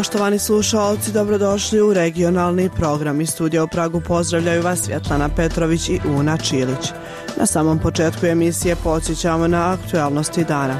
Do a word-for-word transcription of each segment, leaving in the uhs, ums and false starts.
Poštovani slušalci, dobrodošli u regionalni program. Iz studija u Pragu pozdravljaju vas Svjetlana Petrović i Una Čilić. Na samom početku emisije podsjećamo na aktualnosti dana.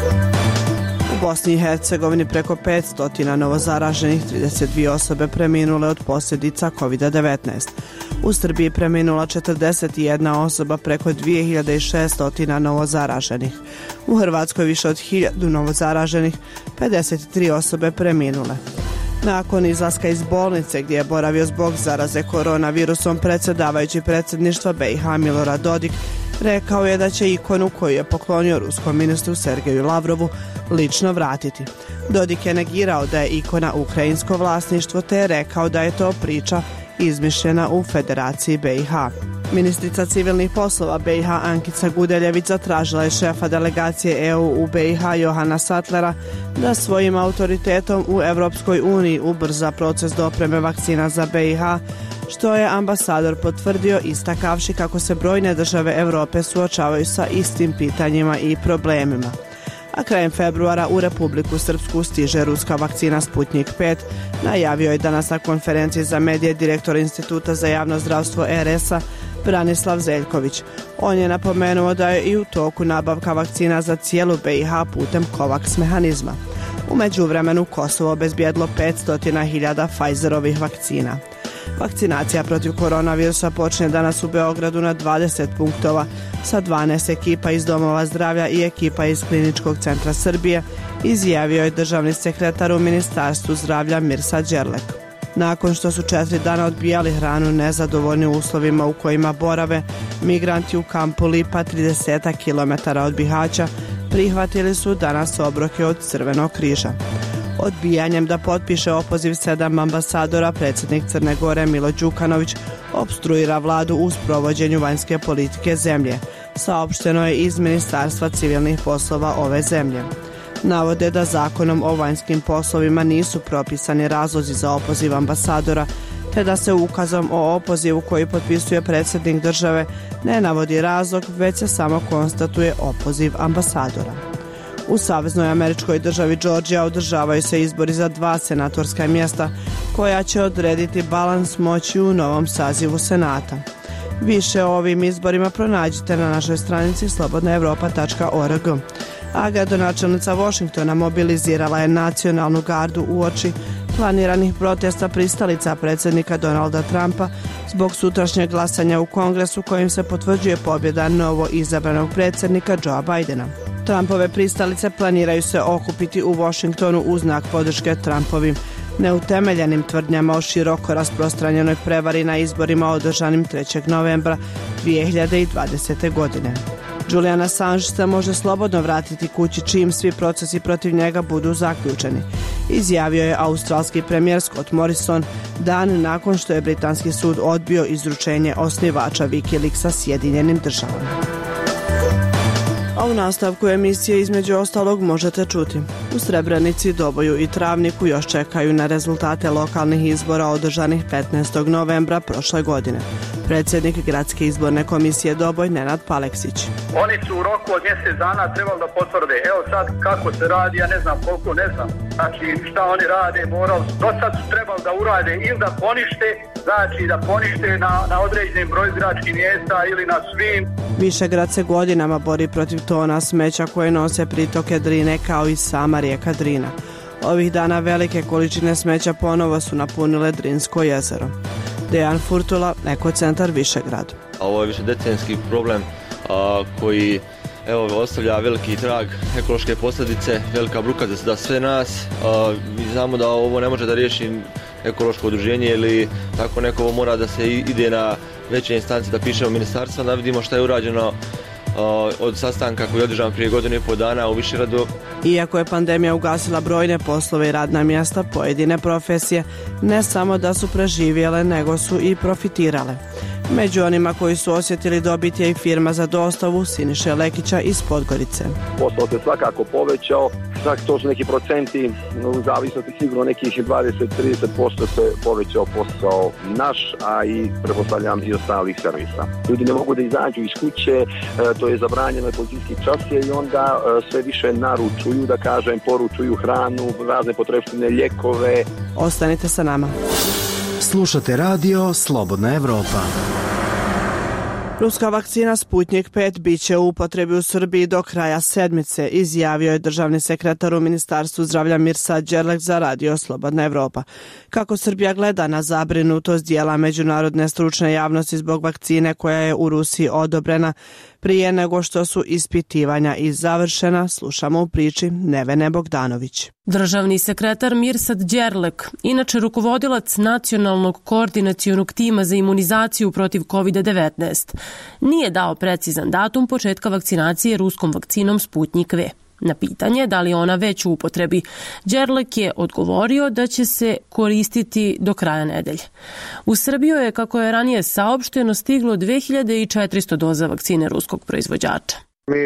U Bosni i Hercegovini preko petsto novozaraženih, trideset dvije osobe preminule od posljedica kovid devetnaest. U Srbiji preminula četrdeset jedna osoba, preko dvije hiljade šesto novozaraženih. U Hrvatskoj više od hiljadu novozaraženih, pedeset tri osobe preminule. Nakon izlaska iz bolnice gdje je boravio zbog zaraze koronavirusom, predsjedavajući predsjedništva B i H Milorad Dodik rekao je da će ikonu koju je poklonio ruskom ministru Sergeju Lavrovu lično vratiti. Dodik je negirao da je ikona ukrajinsko vlasništvo, te je rekao da je to priča izmišljena u Federaciji B i H. Ministrica civilnih poslova B i H Ankica Gudeljević zatražila je šefa delegacije E U u B i H Johana Sattlera da svojim autoritetom u Europskoj uniji ubrza proces dopreme vakcina za B i H, što je ambasador potvrdio istakavši kako se brojne države Europe suočavaju sa istim pitanjima i problemima. A krajem februara u Republiku Srpsku stiže ruska vakcina Sputnik pet, najavio je danas na konferenciji za medije direktor Instituta za javno zdravstvo R S A Branislav Zeljković. On je napomenuo da je i u toku nabavka vakcina za cijelu B i H putem COVAX mehanizma. U međuvremenu Kosovo obezbijedilo petsto hiljada Pfizerovih vakcina. Vakcinacija protiv koronavirusa počne danas u Beogradu na dvadeset punktova sa dvanaest ekipa iz domova zdravlja i ekipa iz Kliničkog centra Srbije, izjavio je državni sekretar u Ministarstvu zdravlja Mirsa Đerlek. Nakon što su četiri dana odbijali hranu nezadovoljni uslovima u kojima borave, migranti u kampu Lipa trideset kilometara od Bihaća prihvatili su danas obroke od Crvenog križa. Odbijanjem da potpiše opoziv sedam ambasadora, predsjednik Crne Gore Milo Đukanović opstruira vladu u sprovođenju vanjske politike zemlje, saopšteno je iz Ministarstva civilnih poslova ove zemlje. Navode da zakonom o vanjskim poslovima nisu propisani razlozi za opoziv ambasadora, te da se ukazom o opozivu koji potpisuje predsjednik države ne navodi razlog, već se samo konstatuje opoziv ambasadora. U saveznoj američkoj državi Georgija održavaju se izbori za dva senatorska mjesta koja će odrediti balans moći u novom sazivu Senata. Više o ovim izborima pronađite na našoj stranici slobodna europa tačka org. A gradonačelnica Washingtona mobilizirala je nacionalnu gardu uoči planiranih protesta pristalica predsjednika Donalda Trumpa zbog sutrašnjeg glasanja u Kongresu kojim se potvrđuje pobjeda novo izabranog predsjednika Joea Bidena. Trumpove pristalice planiraju se okupiti u Washingtonu u znak podrške Trumpovim neutemeljenim tvrdnjama o široko rasprostranjenoj prevari na izborima održanim trećeg novembra dvije hiljade dvadesete. godine. Julian Assange se može slobodno vratiti kući čim svi procesi protiv njega budu zaključeni, izjavio je australski premijer Scott Morrison dan nakon što je britanski sud odbio izručenje osnivača Wikileaksa Sjedinjenim državama. A u nastavku emisije između ostalog možete čuti: u Srebrenici, Doboju i Travniku još čekaju na rezultate lokalnih izbora održanih petnaestog novembra prošle godine. Predsjednik Gradske izborne komisije Doboj Nenad Paleksić. Oni su u roku od mjesec dana trebali da potvrde. Evo sad kako se radi, ja ne znam koliko, ne znam. Znači šta oni rade, morali, do sad su trebali da urade ili da ponište, znači da ponište na, na određenim broj biračkih mjesta ili na svim. Višegrad se godinama bori protiv tona smeća koje nose pritoke Drine kao i sama rijeka Drina. Ovih dana velike količine smeća ponovo su napunile Drinsko jezero. Dejan Furtula, Ekocentar Višegrad. Ovo je višedecenijski problem a, koji evo, ostavlja veliki trag, ekološke posljedice, velika bruka za sve nas. A, mi znamo da ovo ne može da riješi ekološko udruženje ili tako neko, ovo mora da se ide na veće instance, da pišemo ministarstva, da vidimo šta je urađeno od sastanka koji je održan prije godinu i pol dana u Višegradu. Iako je pandemija ugasila brojne poslove i radna mjesta, pojedine profesije ne samo da su preživjele, nego su i profitirale. Među onima koji su osjetili dobit je i firma za dostavu Siniše Lekića iz Podgorice. Posao se svakako povećao, Znači, to su neki procenti, u zavisnosti sigurno nekih dvadeset do trideset posto se povećao posao naš, a i pretpostavljam i ostalih servisa. Ljudi ne mogu da izađu iz kuće, to je zabranjeno policijski čas i onda sve više naručuju, da kažem, poručuju hranu, razne potrepštine, lijekove. Ostanite sa nama. Slušate radio Slobodna Evropa. Ruska vakcina Sputnik pet bit će u upotrebi u Srbiji do kraja sedmice, izjavio je državni sekretar u Ministarstvu zdravlja Mirsad Đerlek za radio Slobodna Evropa. Kako Srbija gleda na zabrinutost dijela međunarodne stručne javnosti zbog vakcine koja je u Rusiji odobrena prije nego što su ispitivanja i završena, slušamo u priči Nevene Bogdanović. Državni sekretar Mirsad Đerlek, inače rukovodilac nacionalnog koordinacionog tima za imunizaciju protiv kovid devetnaest, nije dao precizan datum početka vakcinacije ruskom vakcinom Sputnik V. Na pitanje da li ona već u upotrebi, Đerlek je odgovorio da će se koristiti do kraja nedelje. U Srbiju je, kako je ranije saopšteno, stiglo dve hiljade četiristo doza vakcine ruskog proizvođača.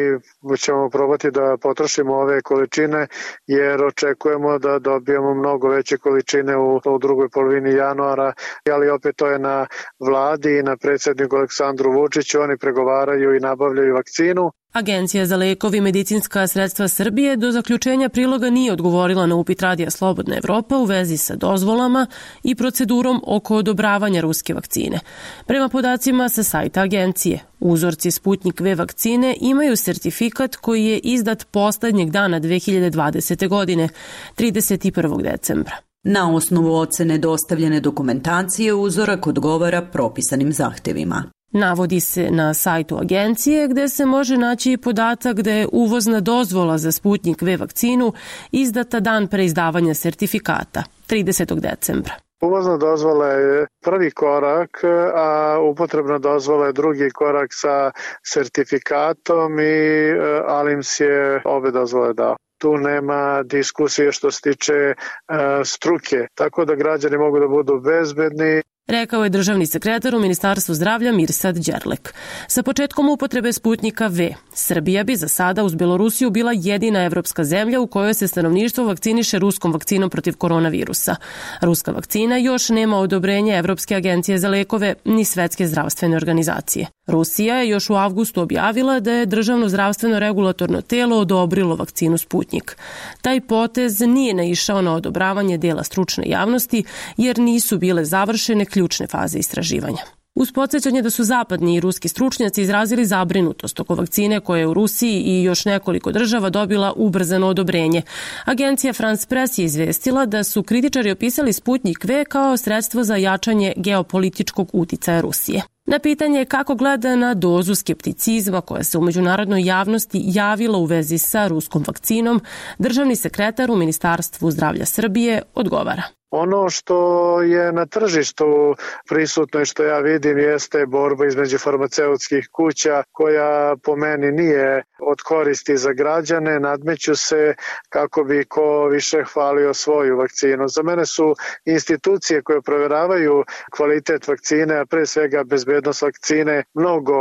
Mi ćemo probati da potrošimo ove količine jer očekujemo da dobijemo mnogo veće količine u, u drugoj polovini januara, ali opet to je na vladi i na predsjedniku Aleksandru Vučiću, oni pregovaraju i nabavljaju vakcinu. Agencija za lekovi i medicinska sredstva Srbije do zaključenja priloga nije odgovorila na upit radija Slobodna Evropa u vezi sa dozvolama i procedurom oko odobravanja ruske vakcine. Prema podacima sa sajta agencije, uzorci Sputnik V vakcine imaju sertifikat koji je izdat poslednjeg dana dve hiljade dvadesete. godine, trideset prvog decembra. Na osnovu ocene dostavljene dokumentacije uzorak odgovara propisanim zahtevima. Navodi se na sajtu agencije gde se može naći podatak da je uvozna dozvola za Sputnik V vakcinu izdata dan pre izdavanja sertifikata, tridesetog decembra. Uvozna dozvola je prvi korak, a upotrebna dozvola je drugi korak sa sertifikatom i Alims je obe dozvole dao. Tu nema diskusije što se tiče uh, struke, tako da građani mogu da budu bezbedni. Rekao je državni sekretar u Ministarstvu zdravlja Mirsad Đerlek. Sa početkom upotrebe Sputnika V, Srbija bi za sada uz Belorusiju bila jedina evropska zemlja u kojoj se stanovništvo vakciniše ruskom vakcinom protiv koronavirusa. Ruska vakcina još nema odobrenje Evropske agencije za lekove ni Svetske zdravstvene organizacije. Rusija je još u avgustu objavila da je državno zdravstveno regulatorno telo odobrilo vakcinu Sputnik. Taj potez nije naišao na odobravanje dela stručne javnosti jer nisu bile završene ključne faze istraživanja. Uz podsjećanje da su zapadni i ruski stručnjaci izrazili zabrinutost oko vakcine koja je u Rusiji i još nekoliko država dobila ubrzano odobrenje. Agencija France Press je izvestila da su kritičari opisali Sputnik V kao sredstvo za jačanje geopolitičkog uticaja Rusije. Na pitanje kako gleda na dozu skepticizma koja se u međunarodnoj javnosti javila u vezi sa ruskom vakcinom, državni sekretar u Ministarstvu zdravlja Srbije odgovara. Ono što je na tržištu prisutno i što ja vidim jeste borba između farmaceutskih kuća koja po meni nije od koristi za građane, nadmeću se kako bi ko više hvalio svoju vakcinu. Za mene su institucije koje provjeravaju kvalitet vakcine, a pre svega bezbednost vakcine, mnogo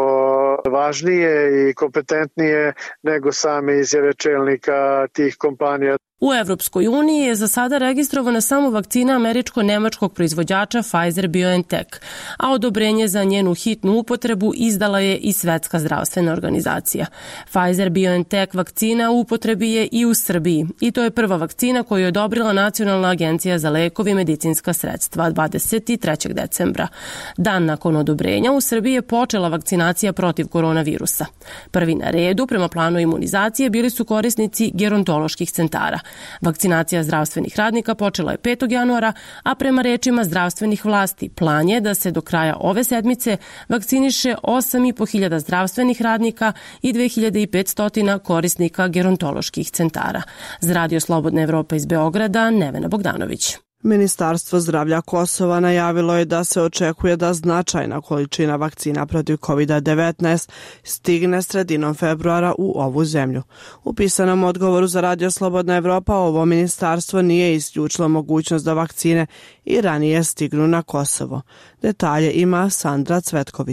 važnije i kompetentnije nego same izjave čelnika tih kompanija. U Evropskoj uniji je za sada registrovana samo vakcina američko-nemačkog proizvođača Pfizer-BioNTech, a odobrenje za njenu hitnu upotrebu izdala je i Svetska zdravstvena organizacija. Pfizer-BioNTech vakcina u upotrebi je i u Srbiji i to je prva vakcina koju je odobrila Nacionalna agencija za lekovi i medicinska sredstva dvadeset trećeg decembra. Dan nakon odobrenja u Srbiji je počela vakcinacija protiv koronavirusa. Prvi na redu prema planu imunizacije bili su korisnici gerontoloških centara. Vakcinacija zdravstvenih radnika počela je petog januara, a prema rečima zdravstvenih vlasti plan je da se do kraja ove sedmice vakciniše osam i po hiljada zdravstvenih radnika i dve hiljade petsto korisnika gerontoloških centara. Za radio Slobodna Evropa iz Beograda, Nevena Bogdanović. Ministarstvo zdravlja Kosova najavilo je da se očekuje da značajna količina vakcina protiv kovid devetnaest stigne sredinom februara u ovu zemlju. U pisanom odgovoru za radio Slobodna Evropa ovo ministarstvo nije isključilo mogućnost da vakcine i ranije stignu na Kosovo. Detalje ima Sandra Cvetković.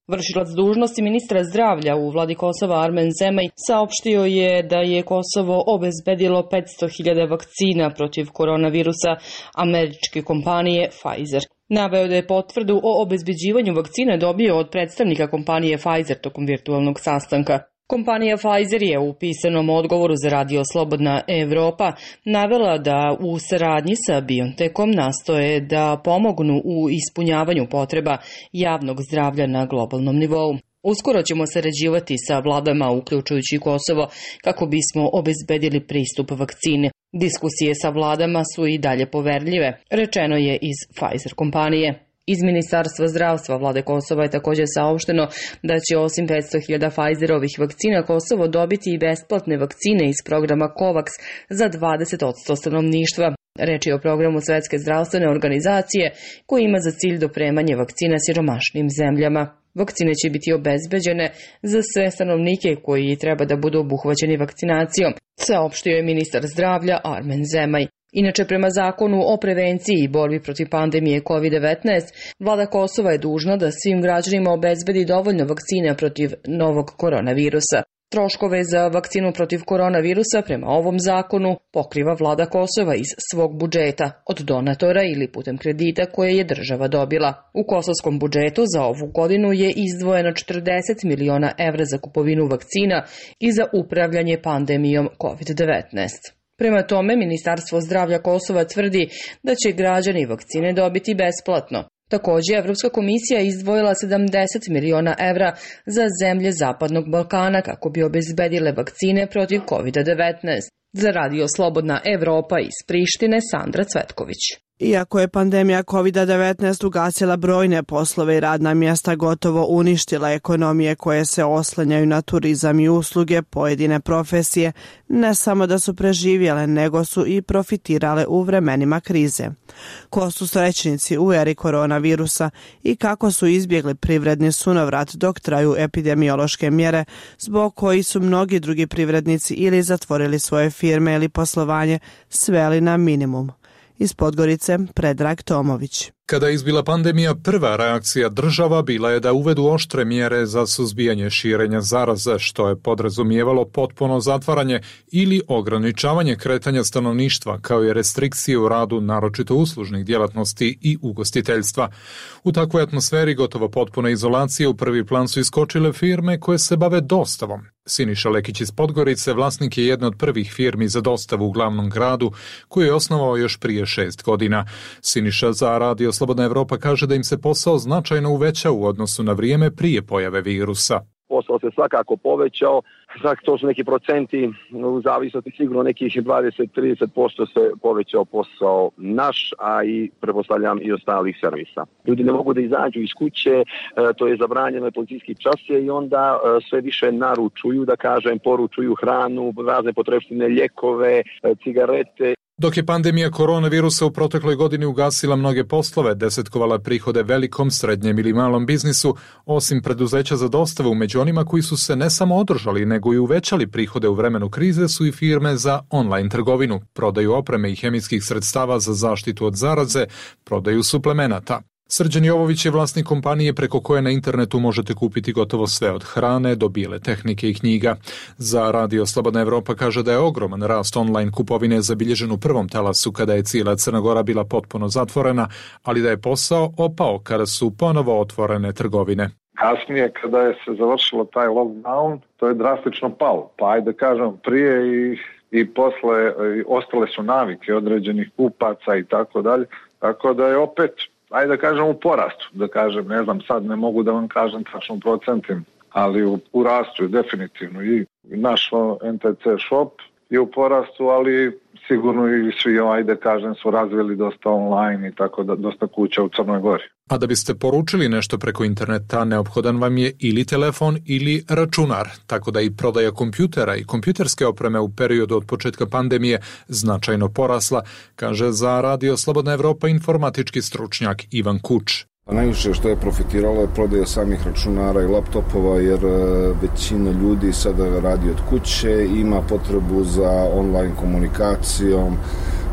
Vršilac dužnosti ministra zdravlja u vladi Kosova Armen Zemaj saopštio je da je Kosovo obezbedilo petsto hiljada vakcina protiv koronavirusa američke kompanije Pfizer. Naveo da je potvrdu o obezbeđivanju vakcina dobio od predstavnika kompanije Pfizer tokom virtualnog sastanka. Kompanija Pfizer je u pisanom odgovoru za Radio Slobodna Evropa navela da u saradnji sa BioNTechom nastoje da pomognu u ispunjavanju potreba javnog zdravlja na globalnom nivou. Uskoro ćemo sarađivati sa vladama, uključujući Kosovo, kako bismo obezbedili pristup vakcine. Diskusije sa vladama su i dalje poverljive, rečeno je iz Pfizer kompanije. Iz Ministarstva zdravstva vlade Kosova je također saopšteno da će osim petsto hiljada Pfizerovih vakcina Kosovo dobiti i besplatne vakcine iz programa COVAX za dvadeset posto stanovništva. Reč je o programu Svetske zdravstvene organizacije koji ima za cilj dopremanje vakcina siromašnim zemljama. Vakcine će biti obezbeđene za sve stanovnike koji treba da budu obuhvaćeni vakcinacijom, saopštio je ministar zdravlja Armen Zemaj. Inače, prema zakonu o prevenciji i borbi protiv pandemije kovid devetnaest, vlada Kosova je dužna da svim građanima obezbedi dovoljno vakcina protiv novog koronavirusa. Troškove za vakcinu protiv koronavirusa prema ovom zakonu pokriva vlada Kosova iz svog budžeta, od donatora ili putem kredita koje je država dobila. U kosovskom budžetu za ovu godinu je izdvojeno četrdeset miliona evra za kupovinu vakcina i za upravljanje pandemijom kovid devetnaest. Prema tome, Ministarstvo zdravlja Kosova tvrdi da će građani vakcine dobiti besplatno. Također, Evropska komisija izdvojila sedamdeset miliona evra za zemlje Zapadnog Balkana kako bi obezbedile vakcine protiv kovid devetnaest. Za Radio Slobodna Evropa iz Prištine, Sandra Cvetković. Iako je pandemija kovid devetnaest ugasila brojne poslove i radna mjesta, gotovo uništila ekonomije koje se oslanjaju na turizam i usluge, pojedine profesije ne samo da su preživjele, nego su i profitirale u vremenima krize. Ko su srećnici u eri koronavirusa i kako su izbjegli privredni sunovrat dok traju epidemiološke mjere, zbog koji su mnogi drugi privrednici ili zatvorili svoje firme ili poslovanje sveli na minimum. Iz Podgorice, Predrag Tomović. Kada je izbila pandemija, prva reakcija država bila je da uvedu oštre mjere za suzbijanje širenja zaraze, što je podrazumijevalo potpuno zatvaranje ili ograničavanje kretanja stanovništva, kao i restrikcije u radu naročito uslužnih djelatnosti i ugostiteljstva. U takvoj atmosferi gotovo potpune izolacije u prvi plan su iskočile firme koje se bave dostavom. Siniša Lekić iz Podgorice vlasnik je jedne od prvih firmi za dostavu u glavnom gradu, koju je osnovao još prije šest godina. Siniša za Radio Slobodna Evropa kaže da im se posao značajno uvećao u odnosu na vrijeme prije pojave virusa. Posao se svakako povećao, znači to su neki procenti, u zavisnosti sigurno nekih dvadeset do trideset posto se povećao posao naš, a i pretpostavljam i ostalih servisa. Ljudi ne mogu da izađu iz kuće, to je zabranjeno je policijski časje i onda sve više naručuju, da kažem, poručuju hranu, razne potrebštine, ljekove, cigarete. Dok je pandemija koronavirusa u protekloj godini ugasila mnoge poslove, desetkovala prihode velikom, srednjem ili malom biznisu, osim preduzeća za dostavu, među onima koji su se ne samo održali, nego i uvećali prihode u vremenu krize su i firme za online trgovinu, prodaju opreme i hemijskih sredstava za zaštitu od zaraze, prodaju suplemenata. Srđan Jovović je vlasnik kompanije preko koje na internetu možete kupiti gotovo sve od hrane do bijele tehnike i knjiga. Za Radio Slobodna Evropa kaže da je ogroman rast online kupovine zabilježen u prvom talasu kada je cijela Crna Gora bila potpuno zatvorena, ali da je posao opao kada su ponovo otvorene trgovine. Kasnije, kada je se završilo taj lockdown, to je drastično palo. Pa ajde kažem, prije i, i posle i ostale su navike određenih kupaca i tako dalje, tako da je opet, ajde da kažem, u porastu, da kažem, ne znam, sad ne mogu da vam kažem tačno procentim, ali u, u rastu je definitivno i naš N T C shop je u porastu, ali sigurno i svi, ajde da kažem, su razvili dosta online i tako da, dosta kuća u Crnoj Gori. A da biste poručili nešto preko interneta, neophodan vam je ili telefon ili računar, tako da i prodaja kompjutera i kompjuterske opreme u periodu od početka pandemije značajno porasla, kaže za Radio Slobodna Evropa informatički stručnjak Ivan Kuč. Najviše što je profitiralo je prodaja samih računara i laptopova, jer većina ljudi sada radi od kuće, ima potrebu za online komunikacijom,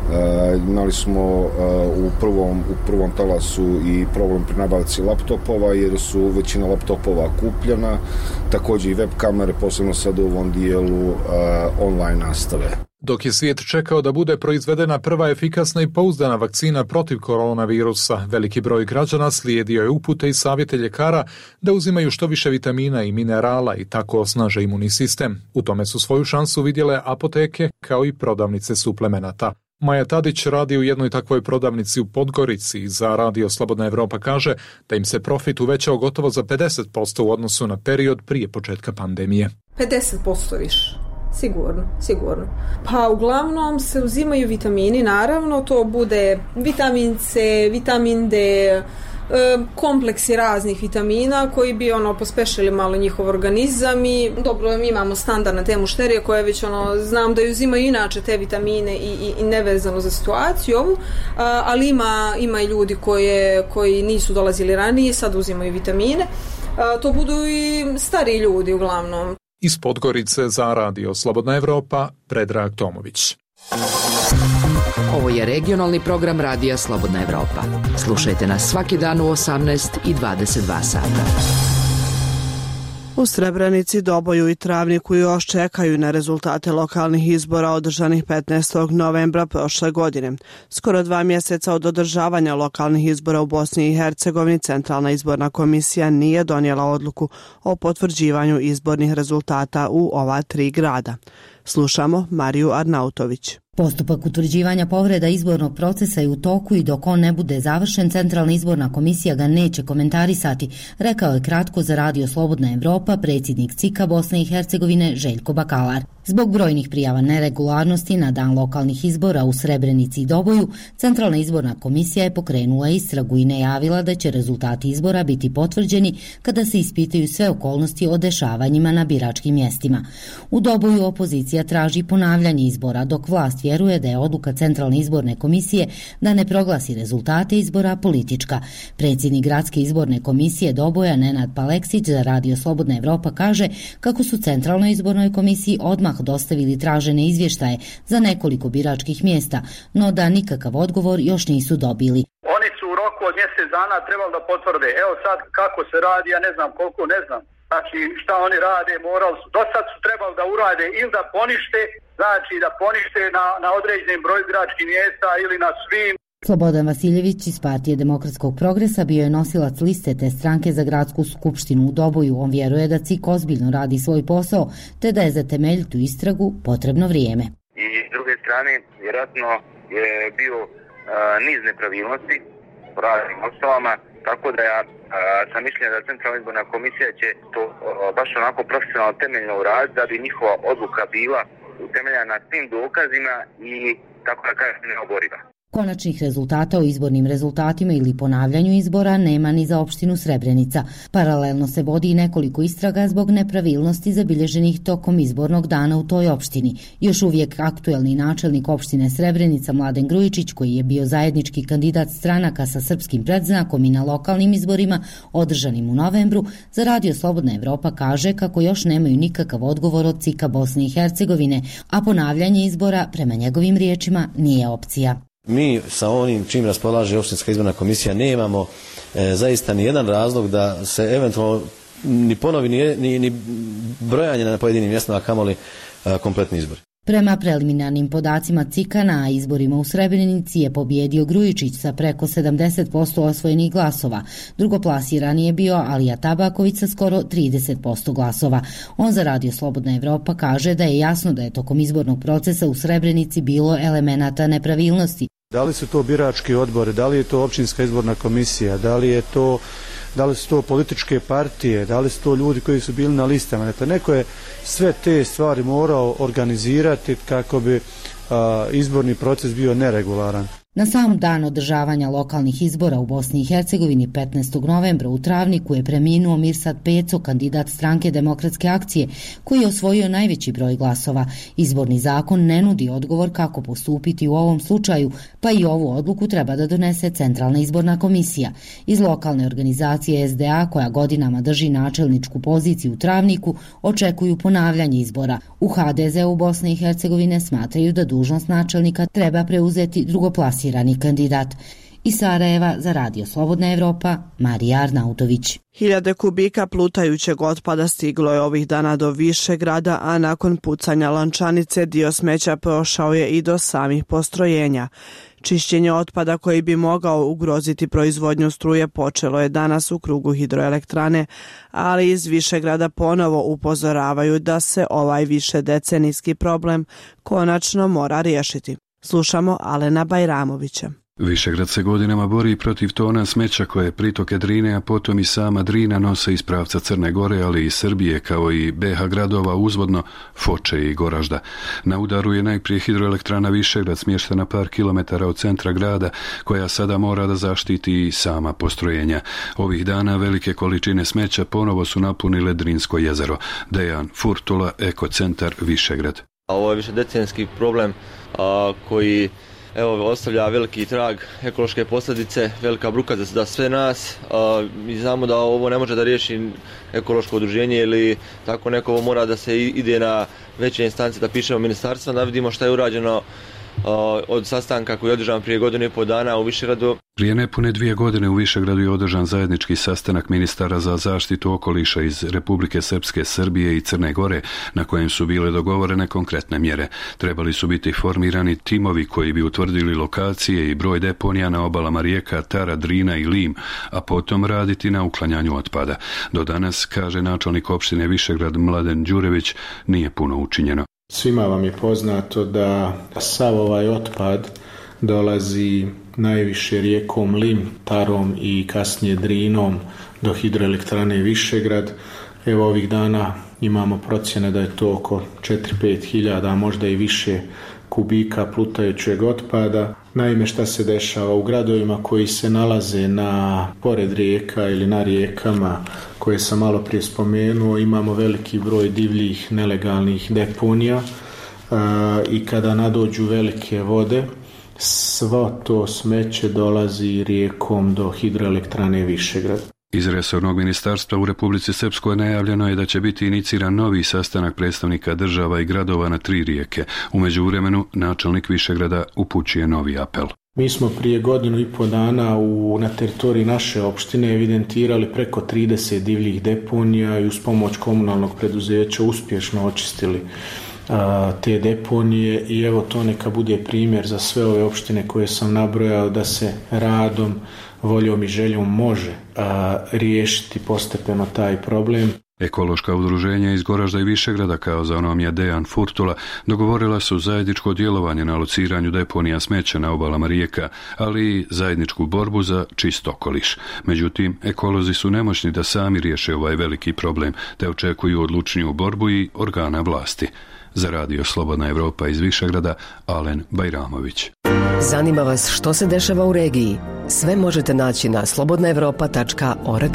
Imali smo u prvom, u prvom talasu i problem pri nabavci laptopova, jer su većina laptopova kupljena, također i web kamere, posebno sad u ovom dijelu online nastave. Dok je svijet čekao da bude proizvedena prva efikasna i pouzdana vakcina protiv koronavirusa, veliki broj građana slijedio je upute i savjete ljekara da uzimaju što više vitamina i minerala i tako osnaže imunni sistem. U tome su svoju šansu vidjele apoteke kao i prodavnice suplemenata. Maja Tadić radi u jednoj takvoj prodavnici u Podgorici i za Radio Slobodna Evropa kaže da im se profit uvećao gotovo za pedeset posto u odnosu na period prije početka pandemije. pedeset posto više. Sigurno, sigurno. Pa uglavnom se uzimaju vitamini, naravno, to bude vitamin C, vitamin D, kompleksi raznih vitamina koji bi ono pospešili malo njihov organizam i dobro, mi imamo standardne te mušterije koje već ono, znam da uzimaju inače te vitamine i, i, i nevezano za situaciju ovu, ali ima, ima i ljudi koje, koji nisu dolazili ranije, sad uzimaju vitamine. To budu i stari ljudi uglavnom. Iz Podgorice za Radio Slobodna Evropa, Predrag Tomović. Ovo je regionalni program Radija Slobodna Evropa. Slušajte nas svaki dan u osamnaest i dvadeset dva sata. U Srebrenici, Doboju i Travniku još čekaju na rezultate lokalnih izbora održanih petnaestog novembra prošle godine. Skoro dva mjeseca od održavanja lokalnih izbora u Bosni i Hercegovini, Centralna izborna komisija nije donijela odluku o potvrđivanju izbornih rezultata u ova tri grada. Slušamo Mariju Arnautović. Postupak utvrđivanja povreda izbornog procesa je u toku i dok on ne bude završen, Centralna izborna komisija ga neće komentarisati, rekao je kratko za Radio Slobodna Evropa predsjednik C I K-a Bosne i Hercegovine Željko Bakalar. Zbog brojnih prijava neregularnosti na dan lokalnih izbora u Srebrenici i Doboju, Centralna izborna komisija je pokrenula istragu i najavila da će rezultati izbora biti potvrđeni kada se ispitaju sve okolnosti o dešavanjima na biračkim mjestima. U Doboju opozicija traži ponavljanje izbora, dok vlast vjeruje da je odluka Centralne izborne komisije da ne proglasi rezultate izbora politička. Predsjednik Gradske izborne komisije Doboja Nenad Paleksić za Radio Slobodna Evropa kaže kako su Centralnoj izbornoj komisiji odmah dostavili tražene izvještaje za nekoliko biračkih mjesta, no da nikakav odgovor još nisu dobili. Oni su u roku od mjesec dana trebali da potvrde. Evo sad kako se radi, ja ne znam koliko, ne znam. Znači šta oni rade, morali su, do sad su trebali da urade ili da ponište, znači da ponište na, na određenim broju biračkih mjesta ili na svim. Slobodan Vasiljević iz Partije demokratskog progresa bio je nosilac liste te stranke za gradsku skupštinu u Doboju. On vjeruje da C I K ozbiljno radi svoj posao, te da je za temeljitu istragu potrebno vrijeme. I s druge strane, vjerojatno je bio a, niz nepravilnosti u raznim osobama, tako da ja a, sam mišljenja da Centralna izborna komisija će to a, baš onako profesionalno temeljno uraditi da bi njihova odluka bila utemeljena na svim dokazima i tako da kažem neoboriva. Konačnih rezultata o izbornim rezultatima ili ponavljanju izbora nema ni za opštinu Srebrenica. Paralelno se vodi i nekoliko istraga zbog nepravilnosti zabilježenih tokom izbornog dana u toj opštini. Još uvijek aktuelni načelnik opštine Srebrenica Mladen Grujičić, koji je bio zajednički kandidat stranaka sa srpskim predznakom i na lokalnim izborima održanim u novembru, za Radio Slobodna Evropa kaže kako još nemaju nikakav odgovor od C I K-a Bosne i Hercegovine, a ponavljanje izbora, prema njegovim riječima, nije opcija. Mi sa onim čim raspolaže opštinska izborna komisija nemamo e, zaista ni jedan razlog da se eventualno ni ponovi ni, ni, ni brojanje na pojedinim mjestima, a kamoli e, kompletni izbor. Prema preliminarnim podacima C I K-a na izborima u Srebrenici je pobjedio Grujičić sa preko sedamdeset posto osvojenih glasova. Drugoplasiran je bio Alija Tabaković sa skoro trideset posto glasova. On za Radio Slobodna Evropa kaže da je jasno da je tokom izbornog procesa u Srebrenici bilo elemenata nepravilnosti. Da li su to birački odbori, da li je to općinska izborna komisija, da li je to da li su to političke partije, da li su to ljudi koji su bili na listama. Dakle, neko je sve te stvari morao organizirati kako bi a, izborni proces bio neregularan. Na sam dan održavanja lokalnih izbora u Bosni i Hercegovini petnaestog novembra u Travniku je preminuo Mirsad Peco, kandidat stranke Demokratske akcije, koji je osvojio najveći broj glasova. Izborni zakon ne nudi odgovor kako postupiti u ovom slučaju, pa i ovu odluku treba da donese Centralna izborna komisija. Iz lokalne organizacije S D A, koja godinama drži načelničku poziciju u Travniku, očekuju ponavljanje izbora. U H D Z u Bosne i Hercegovine smatraju da dužnost načelnika treba preuzeti drugoplasirani kandidat. Iz Sarajeva za Radio Slobodna Evropa, Marija Arnautović. Hiljade kubika plutajućeg otpada stiglo je ovih dana do Višegrada, a nakon pucanja lančanice dio smeća prošao je i do samih postrojenja. Čišćenje otpada koji bi mogao ugroziti proizvodnju struje počelo je danas u krugu hidroelektrane, ali iz Višegrada ponovo upozoravaju da se ovaj višedecenijski problem konačno mora riješiti. Slušamo Alena Bajramovića. Višegrad se godinama bori protiv tona smeća koje pritoke Drine, a potom i sama Drina nose iz pravca Crne Gore, ali i Srbije, kao i B H gradova uzvodno, Foče i Goražda. Na udaru je najprije hidroelektrana Višegrad, smještena par kilometara od centra grada, koja sada mora da zaštiti i sama postrojenja. Ovih dana velike količine smeća ponovo su napunile Drinsko jezero. Dejan Furtula, Ekocentar Višegrad. Ovo je višedecenijski problem a, koji evo, ostavlja veliki trag, ekološke posljedice, velika bruka za, za sve nas. A, mi znamo da ovo ne može da riješi ekološko udruženje ili tako neko, ovo mora da se ide na veće instance, da pišemo ministarstva, da vidimo šta je urađeno a, od sastanka koji je održan prije godinu i pol dana u Višegradu. Prije nepune dvije godine u Višegradu je održan zajednički sastanak ministara za zaštitu okoliša iz Republike Srpske, Srbije i Crne Gore, na kojem su bile dogovorene konkretne mjere. Trebali su biti formirani timovi koji bi utvrdili lokacije i broj deponija na obalama rijeka Tara, Drina i Lim, a potom raditi na uklanjanju otpada. Do danas, kaže načelnik opštine Višegrad Mladen Đurević, nije puno učinjeno. Svima vam je poznato da sav ovaj otpad dolazi najviše rijekom Lim, Tarom i kasnije Drinom do hidroelektrane Višegrad. Evo ovih dana imamo procjene da je to oko četiri do pet hiljada, možda i više kubika plutajućeg otpada. Naime, šta se dešava u gradovima koji se nalaze na pored rijeka ili na rijekama koje sam malo prije spomenuo, imamo veliki broj divljih nelegalnih deponija i kada nadođu velike vode, svo to smeće dolazi rijekom do hidroelektrane Višegrad. Iz resornog ministarstva u Republici Srpskoj najavljeno je da će biti iniciran novi sastanak predstavnika država i gradova na tri rijeke. U međuvremenu načelnik Višegrada upućuje novi apel. Mi smo prije godinu i po dana u, na teritoriji naše opštine evidentirali preko trideset divljih deponija i uz pomoć komunalnog preduzeća uspješno očistili a, te deponije i evo to neka bude primjer za sve ove opštine koje sam nabrojao da se radom, voljom i željom može a, riješiti postepeno taj problem. Ekološka udruženja iz Goražda i Višegrada, kao za onom je Dejan Furtula, dogovorila su zajedničko djelovanje na lociranju deponija smeća na obalama rijeka, ali i zajedničku borbu za čist okoliš. Međutim, ekolozi su nemoćni da sami riješe ovaj veliki problem, te očekuju odlučniju borbu i organa vlasti. Za Radio Slobodna Evropa iz Višegrada, Alen Bajramović. Zanima vas što se dešava u regiji? Sve možete naći na slobodna evropa tačka org.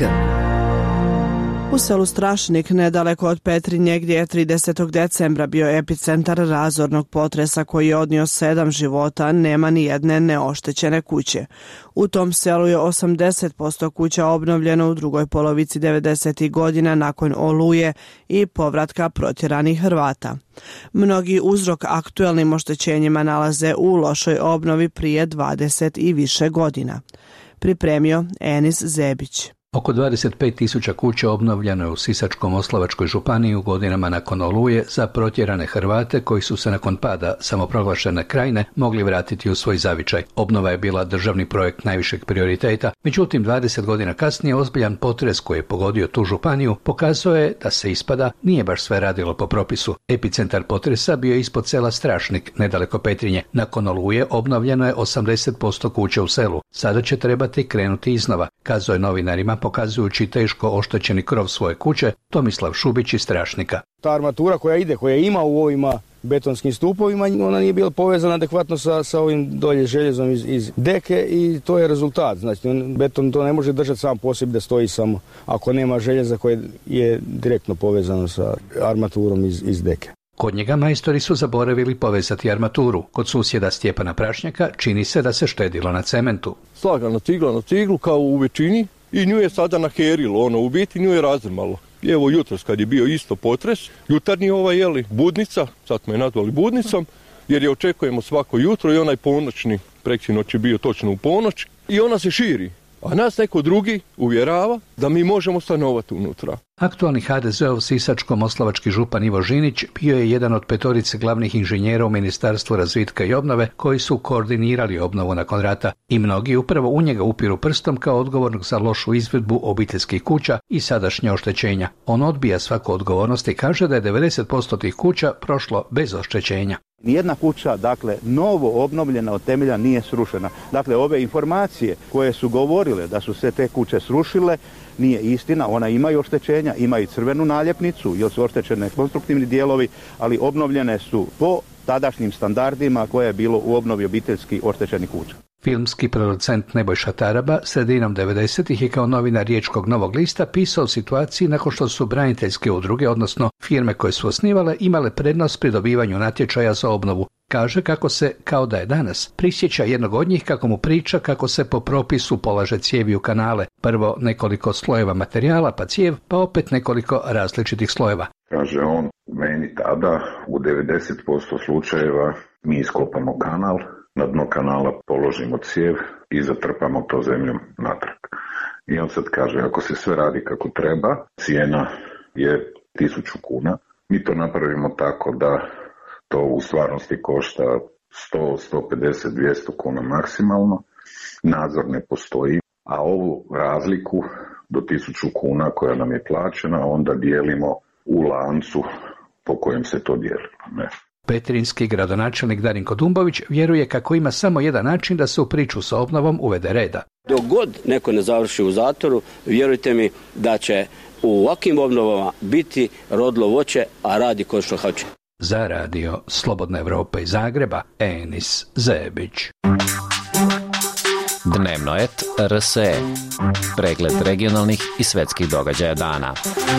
U selu Strašnik, nedaleko od Petrinje, gdje je tridesetog decembra bio epicentar razornog potresa koji je odnio sedam života, nema ni jedne neoštećene kuće. U tom selu je osamdeset posto kuća obnovljeno u drugoj polovici devedesetih godina nakon oluje i povratka protjeranih Hrvata. Mnogi uzrok aktuelnim oštećenjima nalaze u lošoj obnovi prije dvadeset i više godina. Pripremio Enis Zebić. Oko dvadeset pet tisuća kuća obnovljeno je u Sisačko-moslavačkoj županiji u godinama nakon oluje za protjerane Hrvate koji su se nakon pada samoproglašene krajine mogli vratiti u svoj zavičaj. Obnova je bila državni projekt najvišeg prioriteta, međutim dvadeset godina kasnije ozbiljan potres koji je pogodio tu županiju pokazao je da se ispada nije baš sve radilo po propisu. Epicentar potresa bio je ispod sela Strašnik, nedaleko Petrinje. Nakon oluje obnovljeno je osamdeset posto kuća u selu. Sada će trebati krenuti iznova, kazao je novinarima pokazujući teško oštećeni krov svoje kuće, Tomislav Šubić iz Strašnika. Ta armatura koja ide, koja ima u ovima betonskim stupovima, ona nije bila povezana adekvatno sa, sa ovim dolje željezom iz, iz deke i to je rezultat. Znači, on, beton to ne može držati sam po sebi da stoji samo ako nema željeza koje je direktno povezano sa armaturom iz, iz deke. Kod njega majstori su zaboravili povezati armaturu. Kod susjeda Stjepana Prašnjaka čini se da se štedilo na cementu. Slagano cigla na ciglu kao u većini i nju je sada naherilo, ono u biti nju je razrmalo. Evo jutros kad je bio isto potres, jutarnji ovaj jeli budnica, sad smo je nazvali budnicom, jer je očekujemo svako jutro i onaj ponoćni, preksinoć je bio točno u ponoć i ona se širi. A nas neko drugi uvjerava da mi možemo stanovati unutra. Aktualni ha de zeov sisačko-moslavački župan Ivo Žinić bio je jedan od petorice glavnih inženjera u Ministarstvu razvitka i obnove koji su koordinirali obnovu nakon rata i mnogi upravo u njega upiru prstom kao odgovornog za lošu izvedbu obiteljskih kuća i sadašnje oštećenja. On odbija svaku odgovornost i kaže da je devedeset posto tih kuća prošlo bez oštećenja. Nijedna kuća, dakle, novo obnovljena od temelja nije srušena. Dakle, ove informacije koje su govorile da su se te kuće srušile, nije istina. Ona imaju oštećenja, imaju crvenu naljepnicu, jer su oštećene konstruktivni dijelovi, ali obnovljene su po tadašnjim standardima koje je bilo u obnovi obiteljskih oštećenih kuća. Filmski producent Nebojša Taraba sredinom devedesetih je kao novinar Riječkog Novog lista pisao o situaciji nakon što su braniteljske udruge, odnosno firme koje su osnivale, imale prednost pri dobivanju natječaja za obnovu. Kaže kako se, kao da je danas, prisjeća jednog od njih kako mu priča kako se po propisu polaže cijevi u kanale. Prvo nekoliko slojeva materijala, pa cijev, pa opet nekoliko različitih slojeva. Kaže on meni tada u devedeset posto slučajeva mi iskopamo kanal, na dno kanala položimo cijev i zatrpamo to zemljom natrag. I on sad kaže, ako se sve radi kako treba, cijena je tisuću kuna. Mi to napravimo tako da to u stvarnosti košta sto, sto pedeset, dvjesto kuna maksimalno. Nadzor ne postoji, a ovu razliku do tisuću kuna koja nam je plaćena onda dijelimo u lancu po kojem se to dijeli. Ne. Petrinjski gradonačelnik Darinko Dumbović vjeruje kako ima samo jedan način da se u priču sa obnovom uvede reda. Dok god neko ne završi u zatvoru, vjerujte mi da će u ovakvim obnovama biti rodilo voće, a radi ko što hoće. Za radio Slobodna Evropa iz Zagreba, Enis Zebić. Dnevno et R S E. Pregled regionalnih i svetskih događaja dana.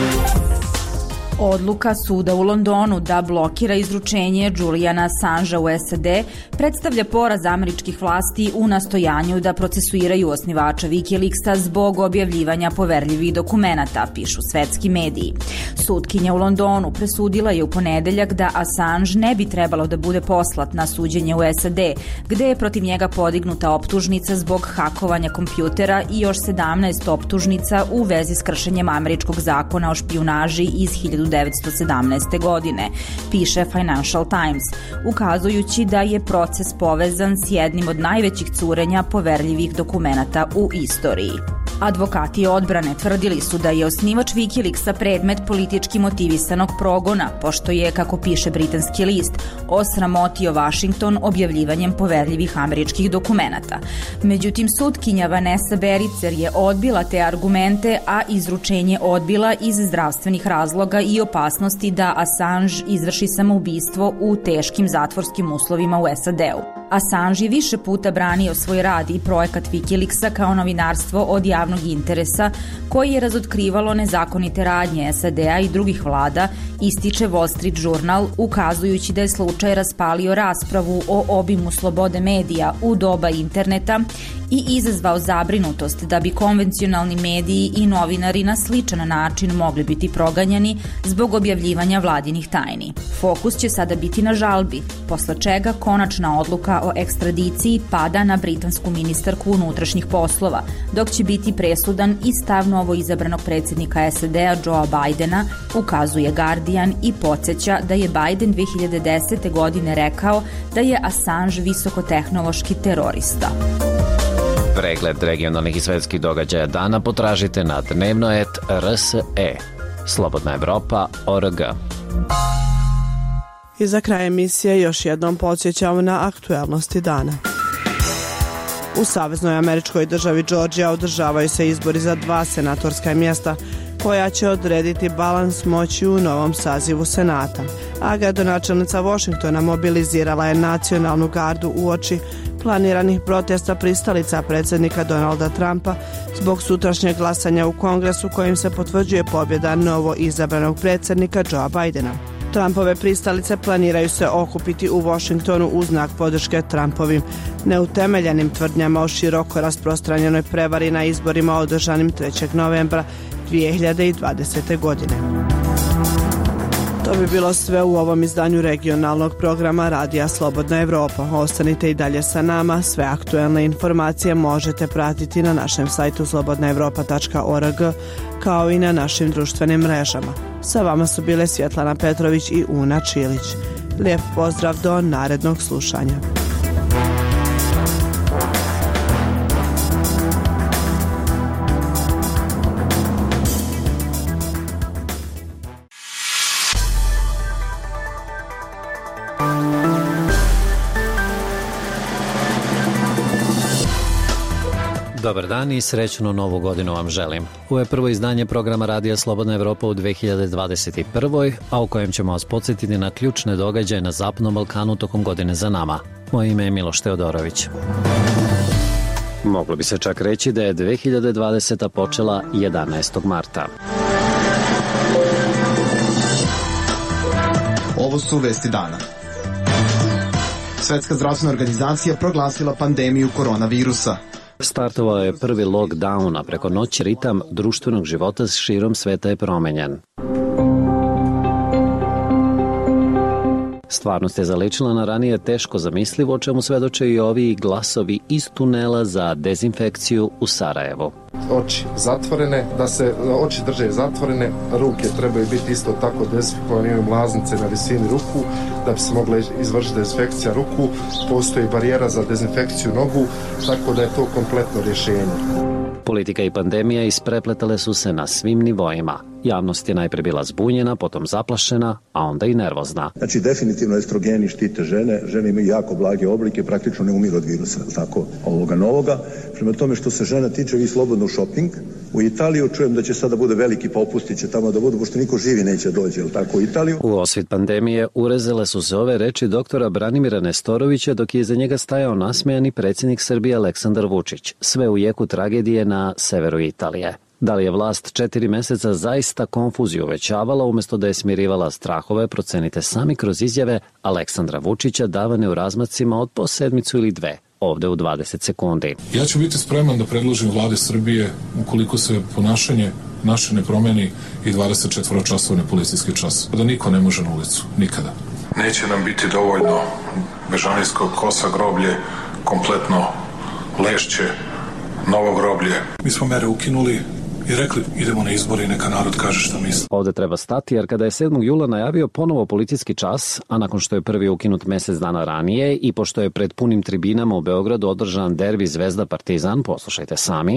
Odluka suda u Londonu da blokira izručenje Juliana Assangea u S A D predstavlja poraz američkih vlasti u nastojanju da procesuiraju osnivača Wikileaksa zbog objavljivanja poverljivih dokumenata, pišu svetski mediji. Sudkinja u Londonu presudila je u ponedeljak da Assange ne bi trebalo da bude poslat na suđenje u S A D, gde je protiv njega podignuta optužnica zbog hakovanja kompjutera i još sedamnaest optužnica u vezi s kršenjem američkog zakona o špijunaži iz hiljadu devetsto sedamnaeste. godine, piše Financial Times, ukazujući da je proces povezan s jednim od najvećih curenja poverljivih dokumenata u istoriji. Advokati odbrane tvrdili su da je osnivač Wikileaksa predmet politički motivisanog progona, pošto je, kako piše britanski list, osramotio Washington objavljivanjem poverljivih američkih dokumenata. Međutim, sudkinja Vanessa Bericer je odbila te argumente, a izručenje odbila iz zdravstvenih razloga i opasnosti da Assange izvrši samoubistvo u teškim zatvorskim uslovima u S A D-u. Assange je više puta branio svoj rad i projekat Wikileaksa kao novinarstvo od javnog interesa koji je razotkrivalo nezakonite radnje S A D-a i drugih vlada, ističe Wall Street Journal, ukazujući da je slučaj raspalio raspravu o obimu slobode medija u doba interneta i izazvao zabrinutost da bi konvencionalni mediji i novinari na sličan način mogli biti proganjani zbog objavljivanja vladinih tajni. Fokus će sada biti na žalbi, posle čega konačna odluka o ekstradiciji pada na britansku ministarku unutrašnjih poslova, dok će biti presudan i stav novo izabranog predsjednika S A D-a Joea Bidena, ukazuje Guardian i podsjeća da je Biden dve hiljade desete. godine rekao da je Assange visokotehnološki terorista. Pregled regionalnih i svetskih događaja dana potražite na dnevno et R S E. Slobodna Evropa точка org. I za kraj emisije još jednom podsjećamo na aktuelnosti dana. U Saveznoj američkoj državi Georgija održavaju se izbori za dva senatorska mjesta koja će odrediti balans moći u novom sazivu Senata. A gradonačelnica Washingtona mobilizirala je nacionalnu gardu uoči planiranih protesta pristalica predsjednika Donalda Trumpa zbog sutrašnjeg glasanja u Kongresu kojim se potvrđuje pobjeda novo izabranog predsjednika Joea Bidena. Trumpove pristalice planiraju se okupiti u Washingtonu u znak podrške Trumpovim neutemeljenim tvrdnjama o široko rasprostranjenoj prevari na izborima održanim trećeg novembra dvije hiljade dvadesete. godine. To bi bilo sve u ovom izdanju regionalnog programa Radija Slobodna Evropa. Ostanite i dalje sa nama. Sve aktuelne informacije možete pratiti na našem sajtu slobodna evropa tačka org kao i na našim društvenim mrežama. Sa vama su bile Svjetlana Petrović i Una Čilić. Lijep pozdrav do narednog slušanja. Dobar dan i srećnu novu godinu vam želim. Ovo je prvo izdanje programa Radija Slobodna Evropa u dve hiljade dvadeset prve. a u kojem ćemo vas podsjetiti na ključne događaje na Zapadnom Balkanu tokom godine za nama. Moje ime je Miloš Teodorović. Moglo bi se čak reći da je dve hiljade dvadeseta. počela jedanaestog marta. Ovo su vesti dana. Svetska zdravstvena organizacija proglasila pandemiju koronavirusa. Startovao je prvi lockdown, a preko noći ritam društvenog života širom sveta je promenjen. Stvarnost je zaličila na ranije teško zamislivo, o čemu svedoče i ovi glasovi iz tunela za dezinfekciju u Sarajevu. Oči zatvorene, da se oči drže zatvorene, ruke trebaju biti isto tako dezinfikovane, imaju mlaznice na visini ruku, da bi se mogla izvršiti dezinfekcija ruku, postoji barijera za dezinfekciju nogu, tako da je to kompletno rješenje. Politika i pandemija isprepletale su se na svim nivoima. Javnost je najprije bila zbunjena, potom zaplašena, a onda i nervozna. Znači, definitivno estrogeni štite žene, žene imaju jako blage oblike, praktično ne umiru od virusa, tako, ovoga novoga. Prema tome što se žena tiče, vi slobodno shopping. U Italiju čujem da će sada bude veliki popust, će tamo da budu, pošto niko živi neće dođe, jel tako, u Italiju? U osvit pandemije urezale su se ove reči doktora Branimira Nestorovića, dok je iza njega stajao nasmejani predsjednik Srbije Aleksandar Vučić, sve u jeku tragedije na severu Italije. Da li je vlast četiri mjeseca zaista konfuziju uvećavala umjesto da je smirivala strahove, procenite sami kroz izjave Aleksandra Vučića davane u razmacima od po sedmicu ili dve, ovdje u dvadeset sekundi. Ja ću biti spreman da predložim vlade Srbije ukoliko se ponašanje naše ne promeni i dvadeset četvorčasovni policijski čas. Da niko ne može na ulicu, nikada. Neće nam biti dovoljno Bežanijskog kosa groblje, kompletno Lešće, novo groblje. Mi smo mere ukinuli i rekli idemo na izbore i neka narod kaže šta misli. Ovdje treba stati jer kada je sedmog jula najavio ponovo policijski čas, a nakon što je prvi ukinut mjesec dana ranije i pošto je pred punim tribinama u Beogradu održan derbi Zvezda Partizan, poslušajte sami.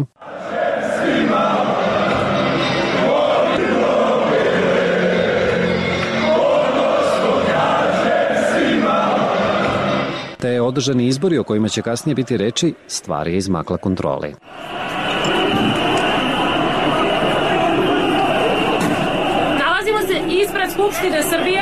Te održani izbori o kojima će kasnije biti reči, stvar je izmakla kontroli. Nalazimo se ispred Skupštine Srbije,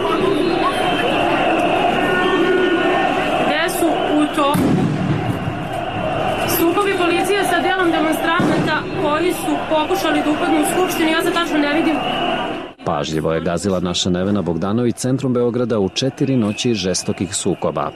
gde su u toku sukobi policije sa delom demonstranata koji su pokušali da upadnu u Skupštinu. Ja se tačno ne vidim. Pažljivo je gazila naša Nevena Bogdanović centrom Beograda u četiri noći žestokih sukoba.